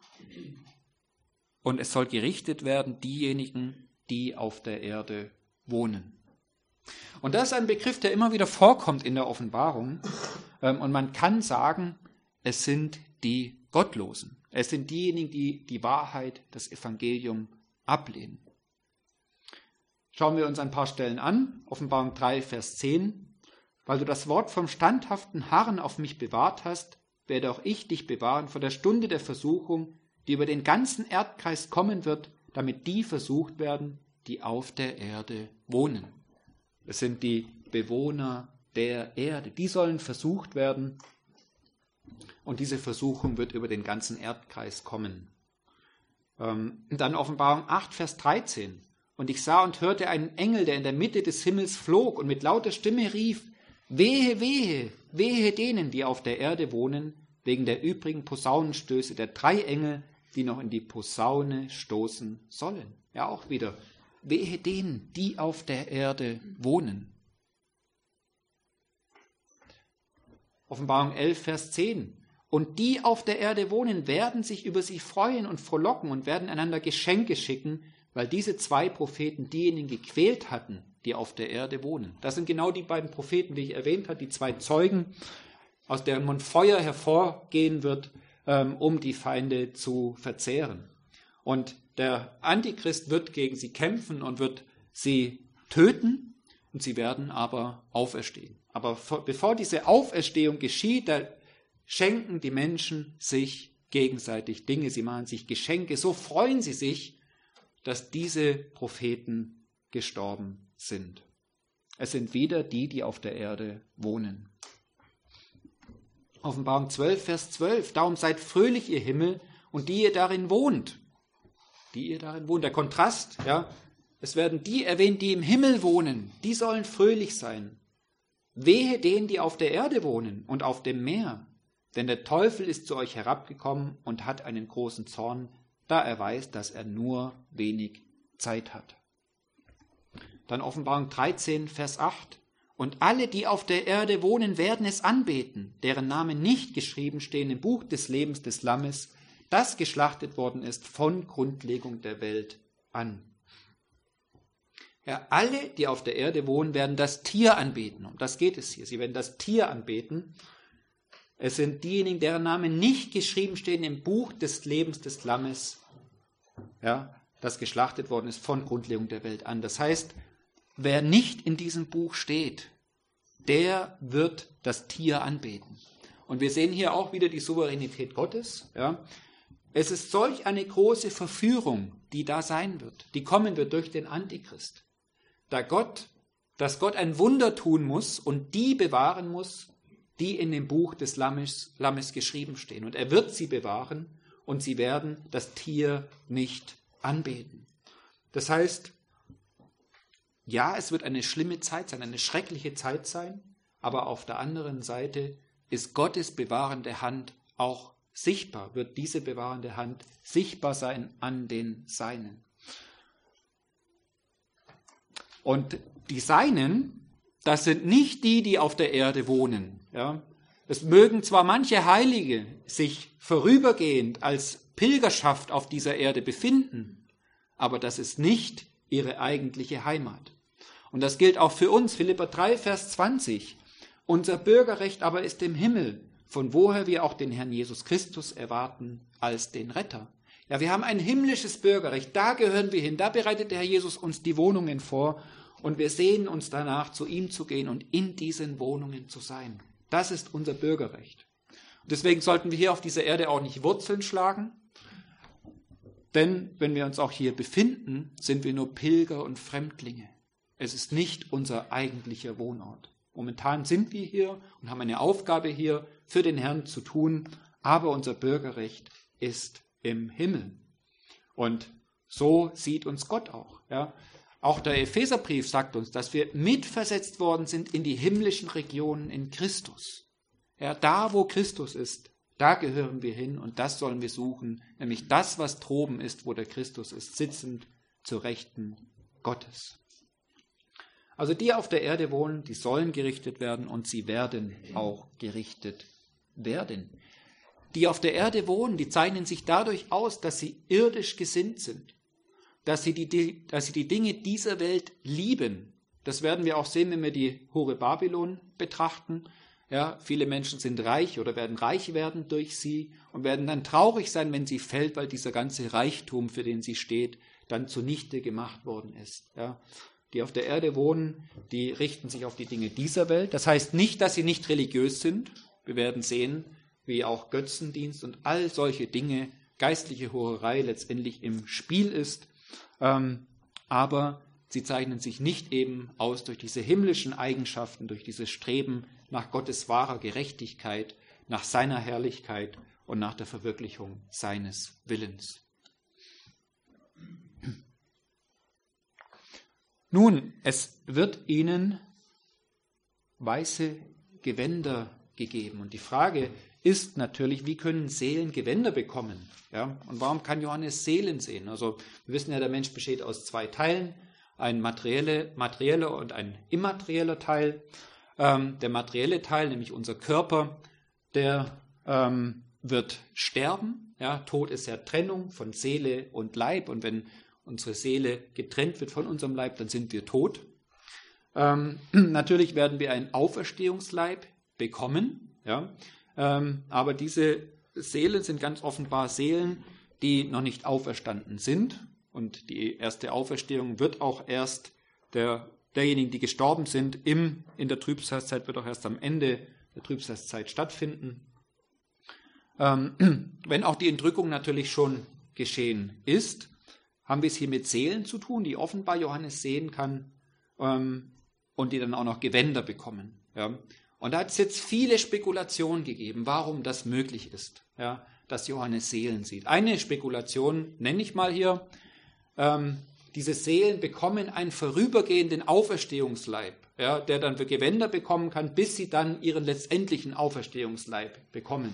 Und es soll gerichtet werden, diejenigen, die auf der Erde wohnen. Und das ist ein Begriff, der immer wieder vorkommt in der Offenbarung. Und man kann sagen, es sind die Gottlosen. Es sind diejenigen, die die Wahrheit, das Evangelium ablehnen. Schauen wir uns ein paar Stellen an. Offenbarung drei, Vers zehn. Weil du das Wort vom standhaften Harren auf mich bewahrt hast, werde auch ich dich bewahren vor der Stunde der Versuchung, die über den ganzen Erdkreis kommen wird, damit die versucht werden, die auf der Erde wohnen. Es sind die Bewohner der Erde. Die sollen versucht werden. Und diese Versuchung wird über den ganzen Erdkreis kommen. Ähm, dann Offenbarung acht, Vers dreizehn. Und ich sah und hörte einen Engel, der in der Mitte des Himmels flog und mit lauter Stimme rief, wehe, wehe, wehe denen, die auf der Erde wohnen, wegen der übrigen Posaunenstöße der drei Engel, die noch in die Posaune stoßen sollen. Ja, auch wieder. Wehe denen, die auf der Erde wohnen. Offenbarung elf, Vers zehn. Und die auf der Erde wohnen, werden sich über sie freuen und frohlocken und werden einander Geschenke schicken, weil diese zwei Propheten diejenigen gequält hatten, die auf der Erde wohnen. Das sind genau die beiden Propheten, die ich erwähnt habe, die zwei Zeugen, aus deren Mund Feuer hervorgehen wird, um die Feinde zu verzehren. Und der Antichrist wird gegen sie kämpfen und wird sie töten, und sie werden aber auferstehen. Aber bevor diese Auferstehung geschieht, da schenken die Menschen sich gegenseitig Dinge, sie machen sich Geschenke, so freuen sie sich, dass diese Propheten gestorben sind. Es sind wieder die, die auf der Erde wohnen. Offenbarung zwölf, Vers zwölf. Darum seid fröhlich, ihr Himmel, und die ihr darin wohnt. Die ihr darin wohnt. Der Kontrast, ja. Es werden die erwähnt, die im Himmel wohnen. Die sollen fröhlich sein. Wehe denen, die auf der Erde wohnen und auf dem Meer. Denn der Teufel ist zu euch herabgekommen und hat einen großen Zorn, da er weiß, dass er nur wenig Zeit hat. Dann Offenbarung dreizehn, Vers acht. Und alle, die auf der Erde wohnen, werden es anbeten, deren Namen nicht geschrieben stehen im Buch des Lebens des Lammes, das geschlachtet worden ist von Grundlegung der Welt an. Ja, alle, die auf der Erde wohnen, werden das Tier anbeten. Um das geht es hier. Sie werden das Tier anbeten. Es sind diejenigen, deren Namen nicht geschrieben stehen im Buch des Lebens des Lammes, ja, das geschlachtet worden ist von Grundlegung der Welt an. Das heißt, wer nicht in diesem Buch steht, der wird das Tier anbeten. Und wir sehen hier auch wieder die Souveränität Gottes. Ja. Es ist solch eine große Verführung, die da sein wird, die kommen wird durch den Antichrist. Da Gott, dass Gott ein Wunder tun muss und die bewahren muss, die in dem Buch des Lammes, Lammes geschrieben stehen. Und er wird sie bewahren und sie werden das Tier nicht anbeten. Das heißt, ja, es wird eine schlimme Zeit sein, eine schreckliche Zeit sein, aber auf der anderen Seite ist Gottes bewahrende Hand auch sichtbar, wird diese bewahrende Hand sichtbar sein an den Seinen. Und die Seinen, das sind nicht die, die auf der Erde wohnen. Ja. Es mögen zwar manche Heilige sich vorübergehend als Pilgerschaft auf dieser Erde befinden, aber das ist nicht ihre eigentliche Heimat. Und das gilt auch für uns, Philipper drei, Vers zwanzig. Unser Bürgerrecht aber ist im Himmel, von woher wir auch den Herrn Jesus Christus erwarten als den Retter. Ja, wir haben ein himmlisches Bürgerrecht, da gehören wir hin, da bereitet der Herr Jesus uns die Wohnungen vor und wir sehnen uns danach, zu ihm zu gehen und in diesen Wohnungen zu sein. Das ist unser Bürgerrecht. Und deswegen sollten wir hier auf dieser Erde auch nicht Wurzeln schlagen, denn wenn wir uns auch hier befinden, sind wir nur Pilger und Fremdlinge. Es ist nicht unser eigentlicher Wohnort. Momentan sind wir hier und haben eine Aufgabe hier für den Herrn zu tun, aber unser Bürgerrecht ist im Himmel. Und so sieht uns Gott auch. Ja. Auch der Epheserbrief sagt uns, dass wir mitversetzt worden sind in die himmlischen Regionen in Christus. Ja, da, wo Christus ist, da gehören wir hin und das sollen wir suchen, nämlich das, was droben ist, wo der Christus ist, sitzend zur Rechten Gottes. Also die auf der Erde wohnen, die sollen gerichtet werden und sie werden auch gerichtet werden. Die auf der Erde wohnen, die zeichnen sich dadurch aus, dass sie irdisch gesinnt sind, dass sie die, dass sie die Dinge dieser Welt lieben. Das werden wir auch sehen, wenn wir die Hure Babylon betrachten. Ja, viele Menschen sind reich oder werden reich werden durch sie und werden dann traurig sein, wenn sie fällt, weil dieser ganze Reichtum, für den sie steht, dann zunichte gemacht worden ist. Ja. Die auf der Erde wohnen, die richten sich auf die Dinge dieser Welt. Das heißt nicht, dass sie nicht religiös sind. Wir werden sehen, wie auch Götzendienst und all solche Dinge, geistliche Hurerei letztendlich im Spiel ist. Ähm, aber sie zeichnen sich nicht eben aus durch diese himmlischen Eigenschaften, durch dieses Streben nach Gottes wahrer Gerechtigkeit, nach seiner Herrlichkeit und nach der Verwirklichung seines Willens. Nun, es wird ihnen weiße Gewänder gegeben. Und die Frage ist natürlich, wie können Seelen Gewänder bekommen? Ja? Und warum kann Johannes Seelen sehen? Also wir wissen ja, der Mensch besteht aus zwei Teilen, ein materielle, materieller und ein immaterieller Teil. Ähm, der materielle Teil, nämlich unser Körper, der ähm, wird sterben. Ja? Tod ist ja Trennung von Seele und Leib. Und wenn unsere Seele getrennt wird von unserem Leib, dann sind wir tot. Ähm, natürlich werden wir einen Auferstehungsleib bekommen, ja? ähm, aber diese Seelen sind ganz offenbar Seelen, die noch nicht auferstanden sind. Und die erste Auferstehung wird auch erst der, derjenigen, die gestorben sind, im, in der Trübsalzeit, wird auch erst am Ende der Trübsalzeit stattfinden. Ähm, wenn auch die Entrückung natürlich schon geschehen ist, haben wir es hier mit Seelen zu tun, die offenbar Johannes sehen kann ähm, und die dann auch noch Gewänder bekommen. Ja. Und da hat es jetzt viele Spekulationen gegeben, warum das möglich ist, ja, dass Johannes Seelen sieht. Eine Spekulation nenne ich mal hier, ähm, diese Seelen bekommen einen vorübergehenden Auferstehungsleib, ja, der dann für Gewänder bekommen kann, bis sie dann ihren letztendlichen Auferstehungsleib bekommen.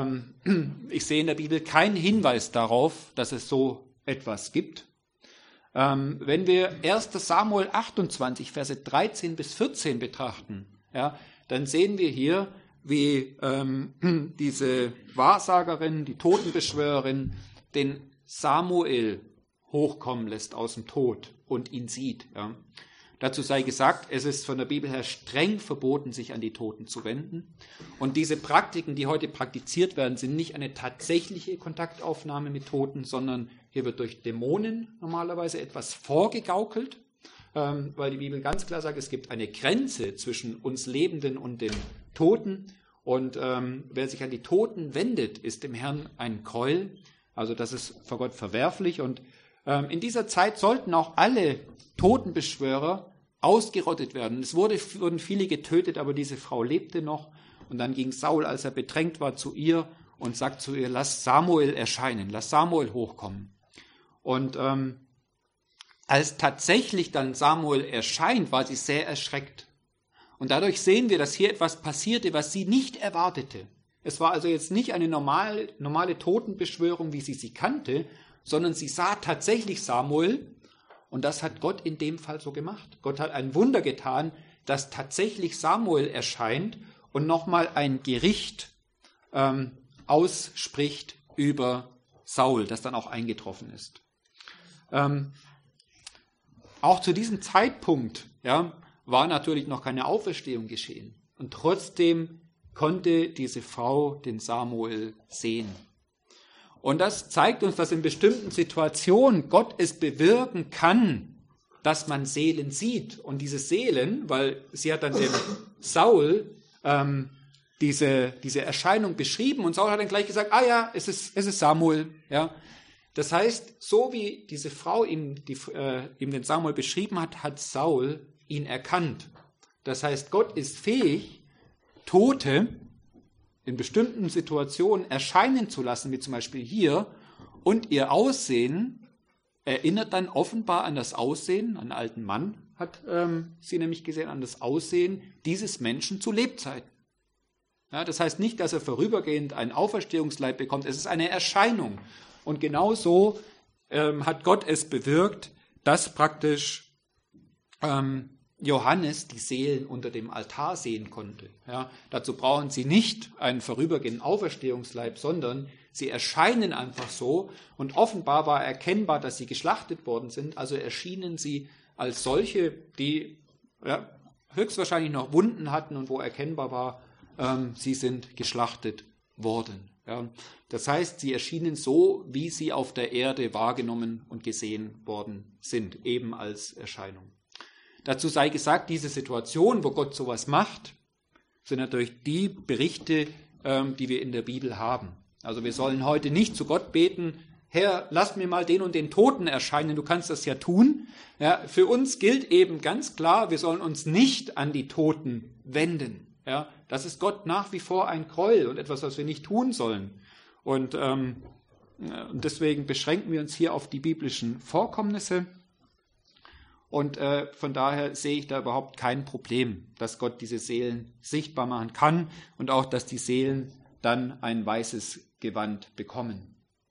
Ich sehe in der Bibel keinen Hinweis darauf, dass es so etwas gibt. Ähm, wenn wir erster Samuel achtundzwanzig, Verse dreizehn bis vierzehn betrachten, ja, dann sehen wir hier, wie ähm, diese Wahrsagerin, die Totenbeschwörerin, den Samuel hochkommen lässt aus dem Tod und ihn sieht. Ja. Dazu sei gesagt, es ist von der Bibel her streng verboten, sich an die Toten zu wenden. Und diese Praktiken, die heute praktiziert werden, sind nicht eine tatsächliche Kontaktaufnahme mit Toten, sondern hier wird durch Dämonen normalerweise etwas vorgegaukelt, ähm, weil die Bibel ganz klar sagt, es gibt eine Grenze zwischen uns Lebenden und den Toten. Und ähm, wer sich an die Toten wendet, ist dem Herrn ein Gräuel. Also das ist vor Gott verwerflich. Und ähm, in dieser Zeit sollten auch alle Totenbeschwörer ausgerottet werden. Es wurde, wurden viele getötet, aber diese Frau lebte noch. Und dann ging Saul, als er bedrängt war, zu ihr und sagt zu ihr, lass Samuel erscheinen, lass Samuel hochkommen. Und ähm, als tatsächlich dann Samuel erscheint, war sie sehr erschreckt. Und dadurch sehen wir, dass hier etwas passierte, was sie nicht erwartete. Es war also jetzt nicht eine normale, normale Totenbeschwörung, wie sie sie kannte, sondern sie sah tatsächlich Samuel. Und das hat Gott in dem Fall so gemacht. Gott hat ein Wunder getan, dass tatsächlich Samuel erscheint und nochmal ein Gericht ähm, ausspricht über Saul, das dann auch eingetroffen ist. Ähm, auch zu diesem Zeitpunkt ja, war natürlich noch keine Auferstehung geschehen. Und trotzdem konnte diese Frau den Samuel sehen. Und das zeigt uns, dass in bestimmten Situationen Gott es bewirken kann, dass man Seelen sieht. Und diese Seelen, weil sie hat dann dem Saul ähm, diese, diese Erscheinung beschrieben und Saul hat dann gleich gesagt, ah ja, es ist, es ist Samuel. Ja. Das heißt, so wie diese Frau ihm, die, äh, ihm den Samuel beschrieben hat, hat Saul ihn erkannt. Das heißt, Gott ist fähig, Tote in bestimmten Situationen erscheinen zu lassen, wie zum Beispiel hier, und ihr Aussehen erinnert dann offenbar an das Aussehen, einen alten Mann hat ähm, sie nämlich gesehen, an das Aussehen dieses Menschen zu Lebzeiten. Ja, das heißt nicht, dass er vorübergehend einen Auferstehungsleib bekommt, es ist eine Erscheinung. Und genau so ähm, hat Gott es bewirkt, dass praktisch ähm, Johannes die Seelen unter dem Altar sehen konnte. Ja, dazu brauchen sie nicht einen vorübergehenden Auferstehungsleib, sondern sie erscheinen einfach so und offenbar war erkennbar, dass sie geschlachtet worden sind, also erschienen sie als solche, die ja, höchstwahrscheinlich noch Wunden hatten und wo erkennbar war, ähm, sie sind geschlachtet worden. Ja, das heißt, sie erschienen so, wie sie auf der Erde wahrgenommen und gesehen worden sind, eben als Erscheinung. Dazu sei gesagt, diese Situation, wo Gott sowas macht, sind natürlich die Berichte, ähm, die wir in der Bibel haben. Also wir sollen heute nicht zu Gott beten, Herr, lass mir mal den und den Toten erscheinen, du kannst das ja tun. Ja, für uns gilt eben ganz klar, wir sollen uns nicht an die Toten wenden. Ja, das ist Gott nach wie vor ein Gräuel und etwas, was wir nicht tun sollen. Und ähm, deswegen beschränken wir uns hier auf die biblischen Vorkommnisse. Und äh, von daher sehe ich da überhaupt kein Problem, dass Gott diese Seelen sichtbar machen kann und auch, dass die Seelen dann ein weißes Gewand bekommen.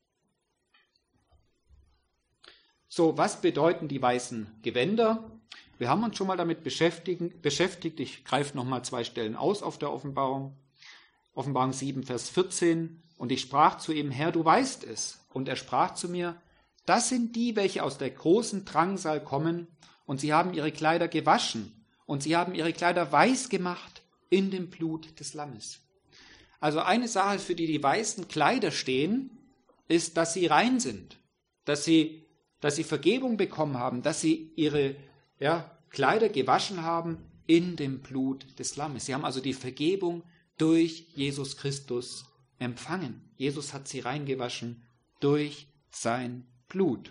So, was bedeuten die weißen Gewänder? Wir haben uns schon mal damit beschäftigt. Ich greife nochmal zwei Stellen aus auf der Offenbarung. Offenbarung sieben, Vers vierzehn. Und ich sprach zu ihm, Herr, du weißt es. Und er sprach zu mir, das sind die, welche aus der großen Drangsal kommen, und sie haben ihre Kleider gewaschen, und sie haben ihre Kleider weiß gemacht in dem Blut des Lammes. Also eine Sache, für die die weißen Kleider stehen, ist, dass sie rein sind, dass sie, dass sie Vergebung bekommen haben, dass sie ihre ja, Kleider gewaschen haben in dem Blut des Lammes. Sie haben also die Vergebung durch Jesus Christus empfangen. Jesus hat sie reingewaschen durch sein Blut.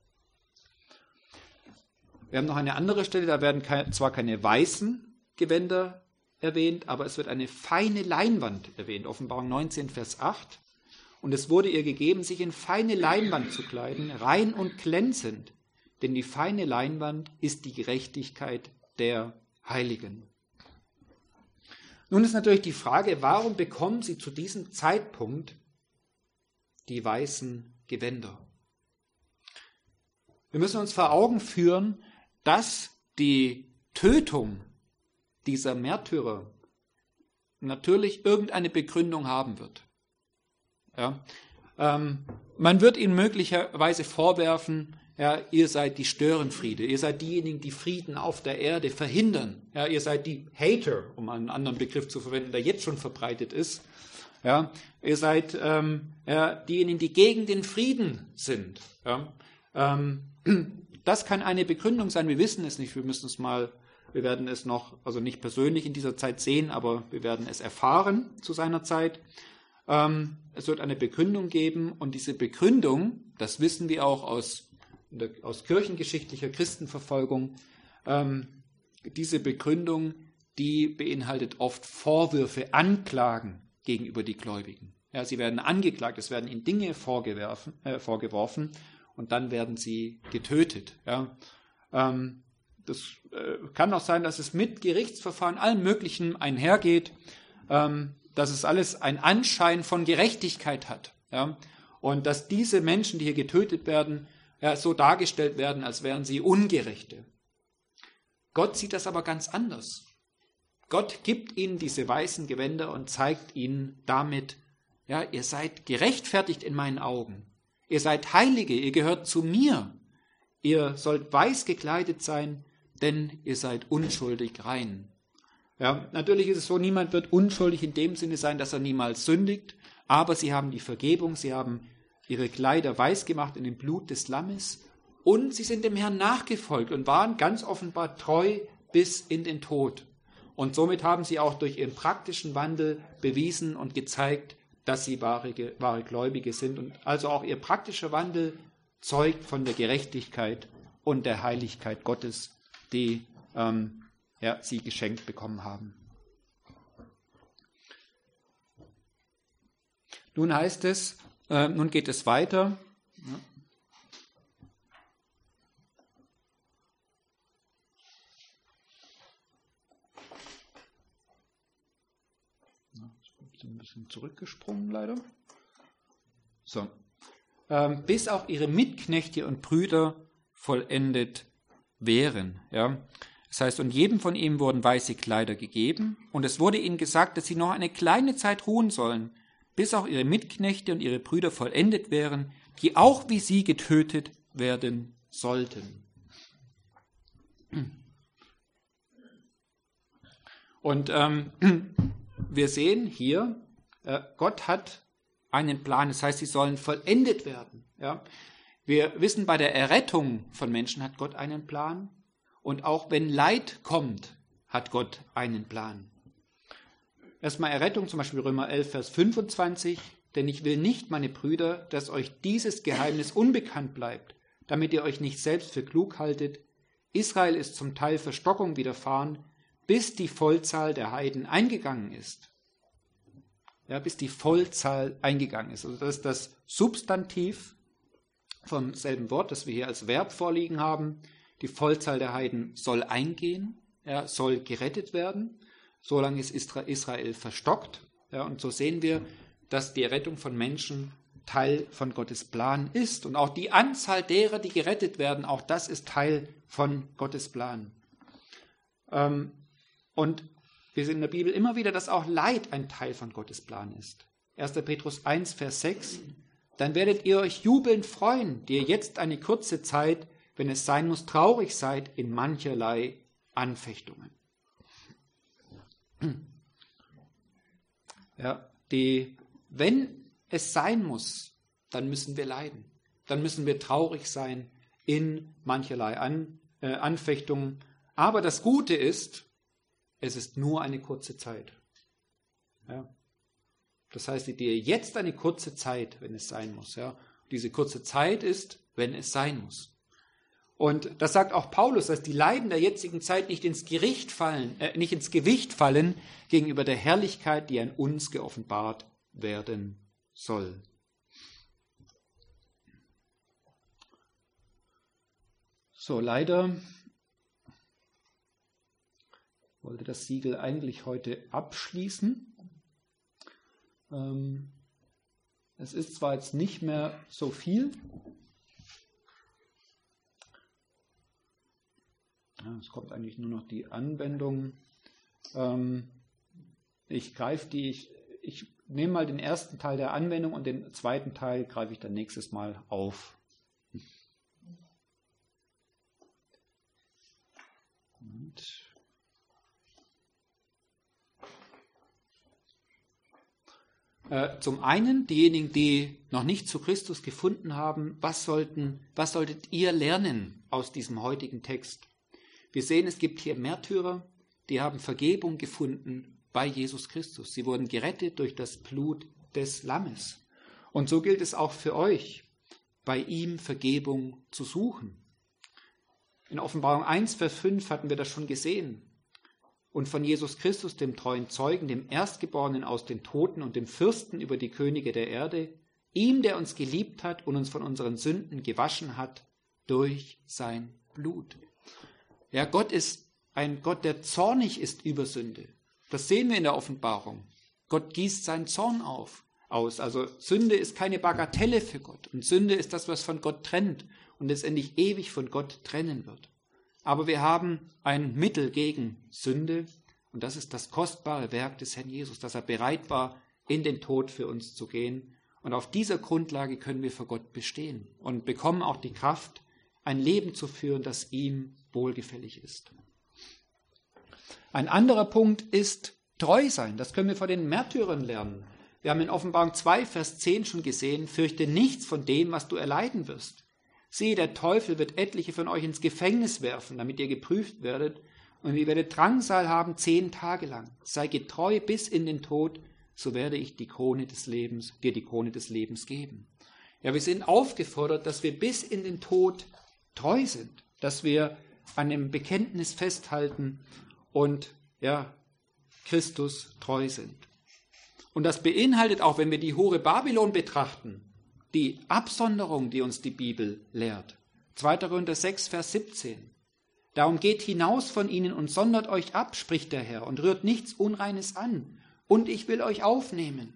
Wir haben noch eine andere Stelle, da werden keine, zwar keine weißen Gewänder erwähnt, aber es wird eine feine Leinwand erwähnt. Offenbarung neunzehn, Vers acht. Und es wurde ihr gegeben, sich in feine Leinwand zu kleiden, rein und glänzend. Denn die feine Leinwand ist die Gerechtigkeit der Heiligen. Nun ist natürlich die Frage, warum bekommen sie zu diesem Zeitpunkt die weißen Gewänder? Wir müssen uns vor Augen führen, dass die Tötung dieser Märtyrer natürlich irgendeine Begründung haben wird. Ja? Ähm, man wird ihnen möglicherweise vorwerfen, ja, ihr seid die Störenfriede, ihr seid diejenigen, die Frieden auf der Erde verhindern. Ja, ihr seid die Hater, um einen anderen Begriff zu verwenden, der jetzt schon verbreitet ist. Ja, ihr seid ähm, ja, diejenigen, die gegen den Frieden sind. Ja, ähm, das kann eine Begründung sein. Wir wissen es nicht. Wir müssen es mal, wir werden es noch, also nicht persönlich in dieser Zeit sehen, aber wir werden es erfahren zu seiner Zeit. Ähm, es wird eine Begründung geben und diese Begründung, das wissen wir auch aus aus kirchengeschichtlicher Christenverfolgung, ähm, diese Begründung, die beinhaltet oft Vorwürfe, Anklagen gegenüber die Gläubigen. Ja, sie werden angeklagt, es werden ihnen Dinge vorgeworfen, äh, vorgeworfen und dann werden sie getötet. Ja. Ähm, das äh, kann auch sein, dass es mit Gerichtsverfahren, allem Möglichen einhergeht, ähm, dass es alles einen Anschein von Gerechtigkeit hat. Ja. Und dass diese Menschen, die hier getötet werden, ja, so dargestellt werden, als wären sie Ungerechte. Gott sieht das aber ganz anders. Gott gibt ihnen diese weißen Gewänder und zeigt ihnen damit, ja, ihr seid gerechtfertigt in meinen Augen. Ihr seid Heilige, ihr gehört zu mir. Ihr sollt weiß gekleidet sein, denn ihr seid unschuldig rein. Ja, natürlich ist es so, niemand wird unschuldig in dem Sinne sein, dass er niemals sündigt, aber sie haben die Vergebung, sie haben ihre Kleider weiß gemacht in dem Blut des Lammes und sie sind dem Herrn nachgefolgt und waren ganz offenbar treu bis in den Tod. Und somit haben sie auch durch ihren praktischen Wandel bewiesen und gezeigt, dass sie wahre, wahre Gläubige sind. Und also auch ihr praktischer Wandel zeugt von der Gerechtigkeit und der Heiligkeit Gottes, die ähm, ja, sie geschenkt bekommen haben. Nun heißt es, Äh, nun geht es weiter. Ja. Ich bin ein bisschen zurückgesprungen, leider. So. Ähm, bis auch ihre Mitknechte und Brüder vollendet wären. Ja. Das heißt, und jedem von ihnen wurden weiße Kleider gegeben, und es wurde ihnen gesagt, dass sie noch eine kleine Zeit ruhen sollen, bis auch ihre Mitknechte und ihre Brüder vollendet wären, die auch wie sie getötet werden sollten. Und ähm, wir sehen hier, äh, Gott hat einen Plan, das heißt, sie sollen vollendet werden. Ja? Wir wissen, bei der Errettung von Menschen hat Gott einen Plan, und auch wenn Leid kommt, hat Gott einen Plan. Erstmal Errettung, zum Beispiel Römer elf, Vers fünfundzwanzig. Denn ich will nicht, meine Brüder, dass euch dieses Geheimnis unbekannt bleibt, damit ihr euch nicht selbst für klug haltet. Israel ist zum Teil Verstockung widerfahren, bis die Vollzahl der Heiden eingegangen ist. Ja, bis die Vollzahl eingegangen ist. Also das ist das Substantiv vom selben Wort, das wir hier als Verb vorliegen haben. Die Vollzahl der Heiden soll eingehen, ja, soll gerettet werden. Solange ist Israel verstockt. Ja, und so sehen wir, dass die Errettung von Menschen Teil von Gottes Plan ist. Und auch die Anzahl derer, die gerettet werden, auch das ist Teil von Gottes Plan. Ähm, und wir sehen in der Bibel immer wieder, dass auch Leid ein Teil von Gottes Plan ist. erster Petrus eins, Vers sechs. Dann werdet ihr euch jubelnd freuen, die ihr jetzt eine kurze Zeit, wenn es sein muss, traurig seid in mancherlei Anfechtungen. Ja, die, wenn es sein muss, dann müssen wir leiden. Dann müssen wir traurig sein in mancherlei An, äh, Anfechtungen. Aber das Gute ist, es ist nur eine kurze Zeit. Ja. Das heißt, die dir jetzt eine kurze Zeit, wenn es sein muss. Ja. Diese kurze Zeit ist, wenn es sein muss. Und das sagt auch Paulus, dass die Leiden der jetzigen Zeit nicht ins Gericht fallen, äh, nicht ins Gewicht fallen gegenüber der Herrlichkeit, die an uns geoffenbart werden soll. So, leider wollte das Siegel eigentlich heute abschließen. Ähm, es ist zwar jetzt nicht mehr so viel, Ja, es kommt eigentlich nur noch die Anwendung. Ähm, ich greife die, ich, ich nehme mal den ersten Teil der Anwendung und den zweiten Teil greife ich dann nächstes Mal auf. Und äh, zum einen, diejenigen, die noch nicht zu Christus gefunden haben, was, sollten, was solltet ihr lernen aus diesem heutigen Text? Wir sehen, es gibt hier Märtyrer, die haben Vergebung gefunden bei Jesus Christus. Sie wurden gerettet durch das Blut des Lammes. Und so gilt es auch für euch, bei ihm Vergebung zu suchen. In Offenbarung eins, Vers fünf hatten wir das schon gesehen. Und von Jesus Christus, dem treuen Zeugen, dem Erstgeborenen aus den Toten und dem Fürsten über die Könige der Erde, ihm, der uns geliebt hat und uns von unseren Sünden gewaschen hat durch sein Blut. Ja, Gott ist ein Gott, der zornig ist über Sünde. Das sehen wir in der Offenbarung. Gott gießt seinen Zorn auf, aus. Also Sünde ist keine Bagatelle für Gott. Und Sünde ist das, was von Gott trennt und letztendlich ewig von Gott trennen wird. Aber wir haben ein Mittel gegen Sünde und das ist das kostbare Werk des Herrn Jesus, dass er bereit war, in den Tod für uns zu gehen. Und auf dieser Grundlage können wir vor Gott bestehen und bekommen auch die Kraft, ein Leben zu führen, das ihm wohlgefällig ist. Ein anderer Punkt ist treu sein. Das können wir von den Märtyrern lernen. Wir haben in Offenbarung zwei, Vers zehn schon gesehen, fürchte nichts von dem, was du erleiden wirst. Siehe, der Teufel wird etliche von euch ins Gefängnis werfen, damit ihr geprüft werdet, und ihr werdet Drangsal haben zehn Tage lang. Sei getreu bis in den Tod, so werde ich die Krone des Lebens, dir die Krone des Lebens geben. Ja, wir sind aufgefordert, dass wir bis in den Tod treu sind, dass wir an dem Bekenntnis festhalten und ja, Christus treu sind. Und das beinhaltet auch, wenn wir die Hure Babylon betrachten, die Absonderung, die uns die Bibel lehrt. zweiter Korinther sechs, Vers siebzehn. Darum geht hinaus von ihnen und sondert euch ab, spricht der Herr, und rührt nichts Unreines an. Und ich will euch aufnehmen.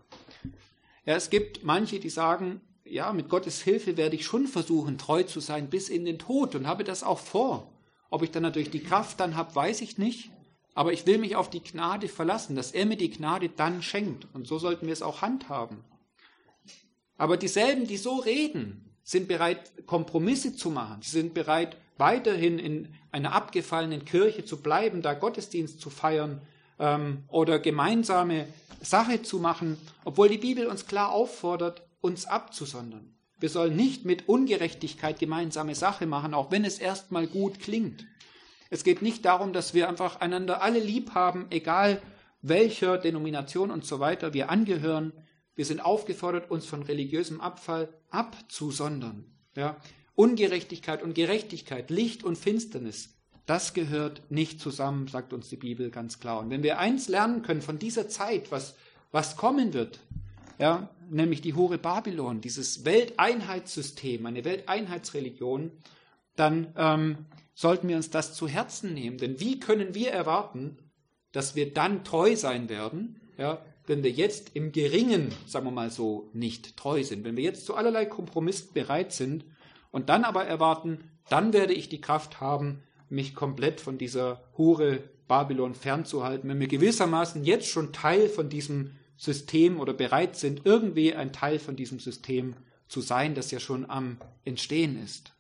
Ja, es gibt manche, die sagen, ja, mit Gottes Hilfe werde ich schon versuchen, treu zu sein bis in den Tod und habe das auch vor. Ob ich dann natürlich die Kraft dann habe, weiß ich nicht. Aber ich will mich auf die Gnade verlassen, dass er mir die Gnade dann schenkt. Und so sollten wir es auch handhaben. Aber dieselben, die so reden, sind bereit, Kompromisse zu machen. Sie sind bereit, weiterhin in einer abgefallenen Kirche zu bleiben, da Gottesdienst zu feiern ähm, oder gemeinsame Sache zu machen, obwohl die Bibel uns klar auffordert, uns abzusondern. Wir sollen nicht mit Ungerechtigkeit gemeinsame Sache machen, auch wenn es erstmal gut klingt. Es geht nicht darum, dass wir einfach einander alle lieb haben, egal welcher Denomination und so weiter wir angehören. Wir sind aufgefordert, uns von religiösem Abfall abzusondern. Ja? Ungerechtigkeit und Gerechtigkeit, Licht und Finsternis, das gehört nicht zusammen, sagt uns die Bibel ganz klar. Und wenn wir eins lernen können von dieser Zeit, was, was kommen wird, ja, nämlich die Hure Babylon, dieses Welteinheitssystem, eine Welteinheitsreligion, dann ähm, sollten wir uns das zu Herzen nehmen. Denn wie können wir erwarten, dass wir dann treu sein werden, ja, wenn wir jetzt im Geringen, sagen wir mal so, nicht treu sind. Wenn wir jetzt zu allerlei Kompromissen bereit sind und dann aber erwarten, dann werde ich die Kraft haben, mich komplett von dieser Hure Babylon fernzuhalten. Wenn wir gewissermaßen jetzt schon Teil von diesem System oder bereit sind, irgendwie ein Teil von diesem System zu sein, das ja schon am Entstehen ist.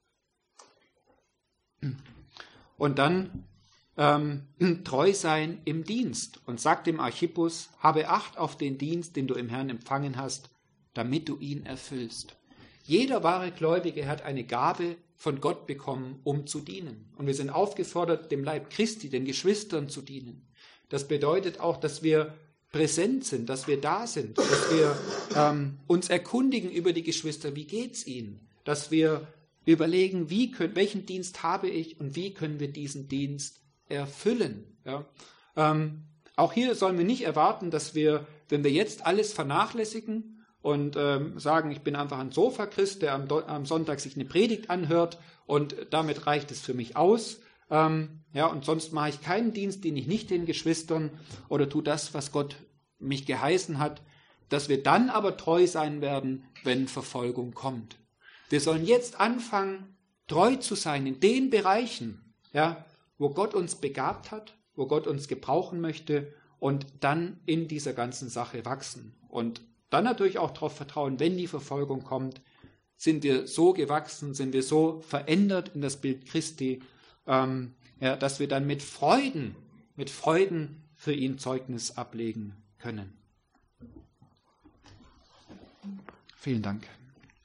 Und dann ähm, treu sein im Dienst und sagt dem Archippus, habe Acht auf den Dienst, den du im Herrn empfangen hast, damit du ihn erfüllst. Jeder wahre Gläubige hat eine Gabe von Gott bekommen, um zu dienen. Und wir sind aufgefordert, dem Leib Christi, den Geschwistern zu dienen. Das bedeutet auch, dass wir präsent sind, dass wir da sind, dass wir ähm, uns erkundigen über die Geschwister, wie geht's ihnen, dass wir überlegen, wie können, welchen Dienst habe ich und wie können wir diesen Dienst erfüllen. Ja? Ähm, auch hier sollen wir nicht erwarten, dass wir, wenn wir jetzt alles vernachlässigen und ähm, sagen, ich bin einfach ein Sofa-Christ, der am, am Sonntag sich eine Predigt anhört und damit reicht es für mich aus. Ähm, ja, und sonst mache ich keinen Dienst, den ich nicht den Geschwistern oder tue das, was Gott mich geheißen hat, dass wir dann aber treu sein werden, wenn Verfolgung kommt. Wir sollen jetzt anfangen, treu zu sein in den Bereichen, ja, wo Gott uns begabt hat, wo Gott uns gebrauchen möchte und dann in dieser ganzen Sache wachsen. Und dann natürlich auch darauf vertrauen, wenn die Verfolgung kommt, sind wir so gewachsen, sind wir so verändert in das Bild Christi, ähm, ja, dass wir dann mit Freuden, mit Freuden für ihn Zeugnis ablegen können. Vielen Dank.